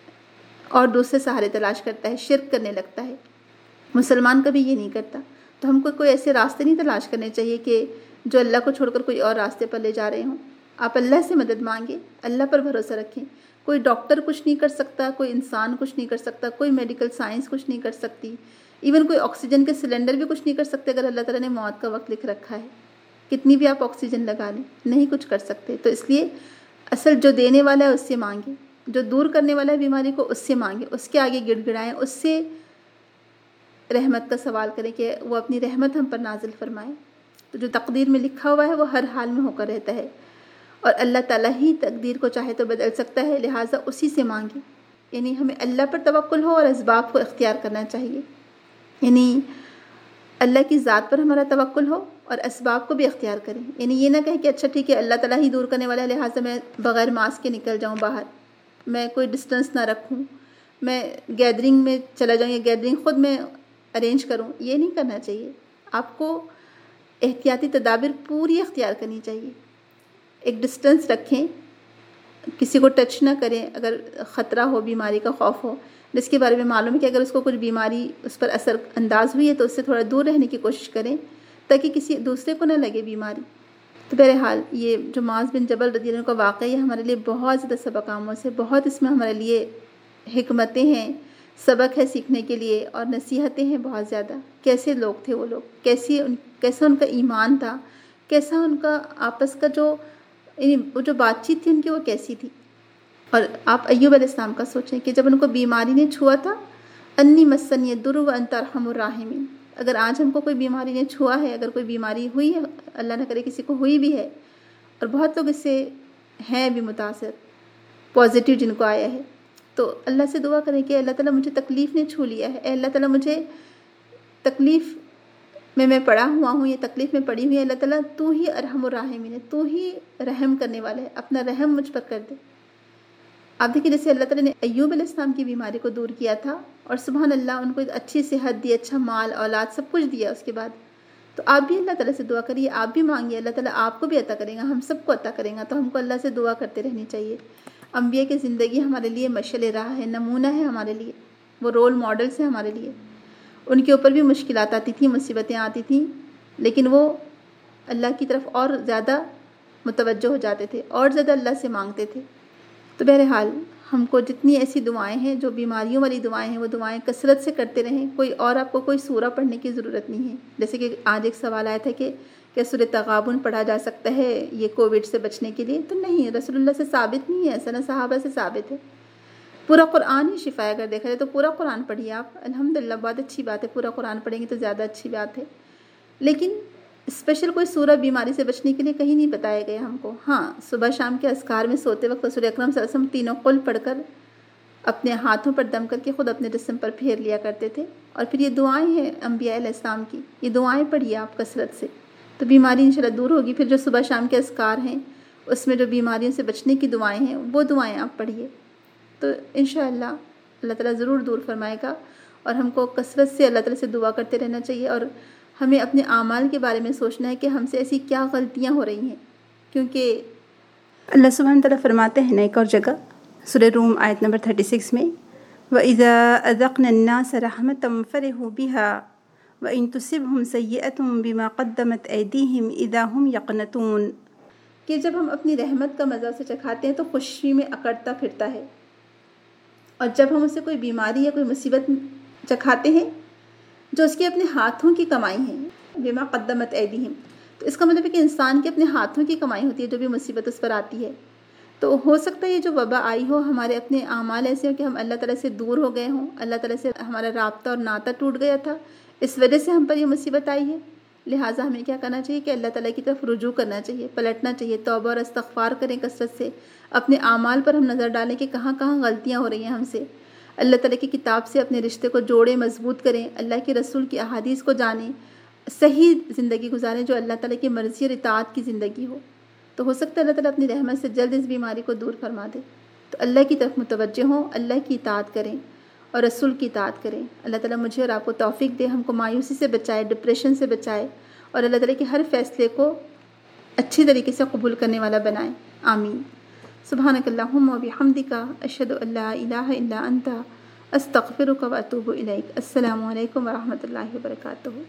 اور دوسرے سہارے تلاش کرتا ہے، شرک کرنے لگتا ہے۔ مسلمان کبھی یہ نہیں کرتا۔ تو ہم کو کوئی ایسے راستے نہیں تلاش کرنے چاہیے کہ جو اللہ کو چھوڑ کر کوئی اور راستے پر لے جا رہے ہوں۔ آپ اللہ سے مدد مانگیں، اللہ پر بھروسہ رکھیں۔ کوئی ڈاکٹر کچھ نہیں کر سکتا، کوئی انسان کچھ نہیں کر سکتا، کوئی میڈیکل سائنس کچھ نہیں کر سکتی، ایون کوئی آکسیجن کے سلنڈر بھی کچھ نہیں کر سکتے اگر اللہ تعالیٰ نے موت کا وقت لکھ رکھا ہے۔ کتنی بھی آپ آکسیجن لگا لیں، نہیں کچھ کر سکتے۔ تو اس لیے اصل جو دینے والا ہے اس سے مانگیں، جو دور کرنے والا ہے بیماری کو اس سے مانگیں، اس کے آگے گڑ گڑائیں، اس سے رحمت کا سوال کریں کہ وہ اپنی رحمت ہم پر نازل فرمائے۔ تو جو تقدیر میں لکھا ہوا ہے وہ ہر حال میں ہو کر رہتا ہے، اور اللہ تعالیٰ ہی تقدیر کو چاہے تو بدل سکتا ہے، لہٰذا اسی سے مانگیں۔ یعنی ہمیں اللہ پر توکل ہو اور اسباب کو اختیار کرنا چاہیے، یعنی اللہ کی ذات پر ہمارا توکل ہو اور اسباب کو بھی اختیار کریں۔ یعنی یہ نہ کہیں کہ اچھا ٹھیک ہے اللہ تعالیٰ ہی دور کرنے والا ہے، لہٰذا میں بغیر ماسک کے نکل جاؤں باہر، میں کوئی ڈسٹنس نہ رکھوں، میں گیدرنگ میں چلا جاؤں یا گیدرنگ خود میں ارینج کروں۔ یہ نہیں کرنا چاہیے، آپ کو احتیاطی تدابیر پوری اختیار کرنی چاہیے۔ ایک ڈسٹنس رکھیں، کسی کو ٹچ نہ کریں اگر خطرہ ہو، بیماری کا خوف ہو، جس کے بارے میں معلوم ہے کہ اگر اس کو کچھ بیماری اس پر اثر انداز ہوئی ہے تو اس سے تھوڑا دور رہنے کی کوشش کریں تاکہ کسی دوسرے کو نہ لگے بیماری۔ تو بہرحال یہ جو معاذ بن جبل رضی اللہ عنہ کا واقعہ ہے ہمارے لیے بہت زیادہ سبق آموز ہے، بہت اس میں ہمارے لیے حکمتیں ہیں، سبق ہے سیکھنے کے لیے، اور نصیحتیں ہیں بہت زیادہ۔ کیسے لوگ تھے وہ لوگ، کیسا ان کا ایمان تھا، کیسا ان کا آپس کا جو بات چیت تھی ان کی وہ کیسی تھی۔ اور آپ ایوب علیہ السلام کا سوچیں کہ جب ان کو بیماری نے چھوا تھا، انی مسنی الضر وانت ارحم الراحمین۔ اگر آج ہم کو کوئی بیماری نے چھوا ہے، اگر کوئی بیماری ہوئی ہے، اللہ نہ کرے کسی کو ہوئی بھی ہے، اور بہت لوگ اس سے ہیں بھی متاثر، پازیٹیو جن کو آیا ہے، تو اللہ سے دعا کریں کہ اللہ تعالیٰ مجھے تکلیف نے چھو لیا ہے، اے اللہ تعالیٰ مجھے تکلیف میں پڑا ہوا ہوں، یہ تکلیف میں پڑی ہوئی ہے، اللہ تعالیٰ تو ہی ارحم الراحمین ہے، تو ہی رحم کرنے والا ہے، اپنا رحم مجھ پر کر دے۔ آپ دیکھیں جیسے اللہ تعالیٰ نے ایوب علیہ السلام کی بیماری کو دور کیا تھا، اور سبحان اللہ ان کو اچھی صحت دی، اچھا مال اولاد سب کچھ دیا اس کے بعد۔ تو آپ بھی اللہ تعالیٰ سے دعا کریے، آپ بھی مانگیے، اللہ تعالیٰ آپ کو بھی عطا کرے گا، ہم سب کو عطا کرے گا۔ تو ہم کو اللہ سے دعا کرتے رہنی چاہیے۔ انبیاء کی زندگی ہمارے لیے مشعل راہ ہے، نمونہ ہے ہمارے لیے، وہ رول ماڈلز ہیں ہمارے لیے۔ ان کے اوپر بھی مشکلات آتی تھیں، مصیبتیں آتی تھیں، لیکن وہ اللہ کی طرف اور زیادہ متوجہ ہو جاتے تھے، اور زیادہ اللہ سے مانگتے تھے۔ تو بہرحال ہم کو جتنی ایسی دعائیں ہیں جو بیماریوں والی دعائیں ہیں، وہ دعائیں کثرت سے کرتے رہیں۔ کوئی اور آپ کو کوئی سورہ پڑھنے کی ضرورت نہیں ہے۔ جیسے کہ آج ایک سوال آیا تھا کہ کیا سورہ تغابن پڑھا جا سکتا ہے یہ کووڈ سے بچنے کے لیے؟ تو نہیں، رسول اللہ سے ثابت نہیں ہے ایسا، نہ صحابہ سے ثابت ہے۔ پورا قرآن ہی شفا ہے، اگر دیکھا جائے تو پورا قرآن پڑھیے آپ، الحمدللہ بہت اچھی بات ہے، پورا قرآن پڑھیں گے تو زیادہ اچھی بات ہے۔ لیکن اسپیشل کوئی سورہ بیماری سے بچنے کے لیے کہیں نہیں بتایا گیا ہم کو۔ ہاں، صبح شام کے اذکار میں سوتے وقت رسول اکرم صلی اللہ علیہ وسلم تینوں قل پڑھ کر اپنے ہاتھوں پر دم کر کے خود اپنے جسم پر پھیر لیا کرتے تھے۔ اور پھر یہ دعائیں ہیں انبیاء علیہ السلام کی، یہ دعائیں پڑھیے آپ کثرت سے، تو بیماری انشاءاللہ دور ہوگی۔ پھر جو صبح شام کے اذکار ہیں اس میں جو بیماریوں سے بچنے کی دعائیں ہیں وہ دعائیں آپ پڑھیے، تو انشاءاللہ اللہ تعالیٰ ضرور دور فرمائے گا۔ اور ہم کو کثرت سے اللہ تعالیٰ سے دعا کرتے رہنا چاہیے، اور ہمیں اپنے اعمال کے بارے میں سوچنا ہے کہ ہم سے ایسی کیا غلطیاں ہو رہی ہیں، کیونکہ اللہ سبحانہ تعالیٰ فرماتے ہیں نا ایک اور جگہ سورہ روم آیت نمبر 36 میں، وَإِذَا أَذَقْنَا النَّاسَ رَحْمَةً فَرِحُوا بِهَا وَإِن تُصِبْهُمْ سَيِّئَةٌ بِمَا قَدَّمَتْ أَيْدِيهِمْ إِذَا هُمْ يَقْنَطُونَ، کہ جب ہم اپنی رحمت کا مزہ اسے چکھاتے ہیں تو خوشی میں اکڑتا پھرتا ہے، اور جب ہم اسے کوئی بیماری یا کوئی مصیبت چکھاتے ہیں جو اس کے اپنے ہاتھوں کی کمائی ہیں، بما قدمت ایدیہم، تو اس کا مطلب ہے کہ انسان کے اپنے ہاتھوں کی کمائی ہوتی ہے جو بھی مصیبت اس پر آتی ہے۔ تو ہو سکتا ہے یہ جو وبا آئی ہو ہمارے اپنے اعمال ایسے ہوں کہ ہم اللہ تعالیٰ سے دور ہو گئے ہوں، اللہ تعالیٰ سے ہمارا رابطہ اور ناطہ ٹوٹ گیا تھا، اس وجہ سے ہم پر یہ مصیبت آئی ہے۔ لہٰذا ہمیں کیا کرنا چاہیے کہ اللہ تعالیٰ کی طرف رجوع کرنا چاہیے، پلٹنا چاہیے، توبہ اور استغفار کریں کثرت سے، اپنے اعمال پر ہم نظر ڈالیں کہ کہاں کہاں غلطیاں ہو رہی ہیں ہم سے، اللہ تعالیٰ کی کتاب سے اپنے رشتے کو جوڑیں، مضبوط کریں، اللہ کے رسول کی احادیث کو جانیں، صحیح زندگی گزاریں جو اللہ تعالیٰ کی مرضی اور اطاعت کی زندگی ہو۔ تو ہو سکتا ہے اللہ تعالیٰ اپنی رحمت سے جلد اس بیماری کو دور فرما دے۔ تو اللہ کی طرف متوجہ ہوں، اللہ کی اطاعت کریں اور رسول کی اطاعت کریں۔ اللہ تعالیٰ مجھے اور آپ کو توفیق دے، ہم کو مایوسی سے بچائے، ڈپریشن سے بچائے، اور اللہ تعالیٰ کے ہر فیصلے کو اچھی طریقے سے قبول کرنے والا بنائے، آمین۔ سبحانک اللہم و بحمدک، اشہد ان لا الہ الا انت، استغفرک و اتوب الیک۔ السلام علیکم ورحمۃ اللہ وبرکاتہ۔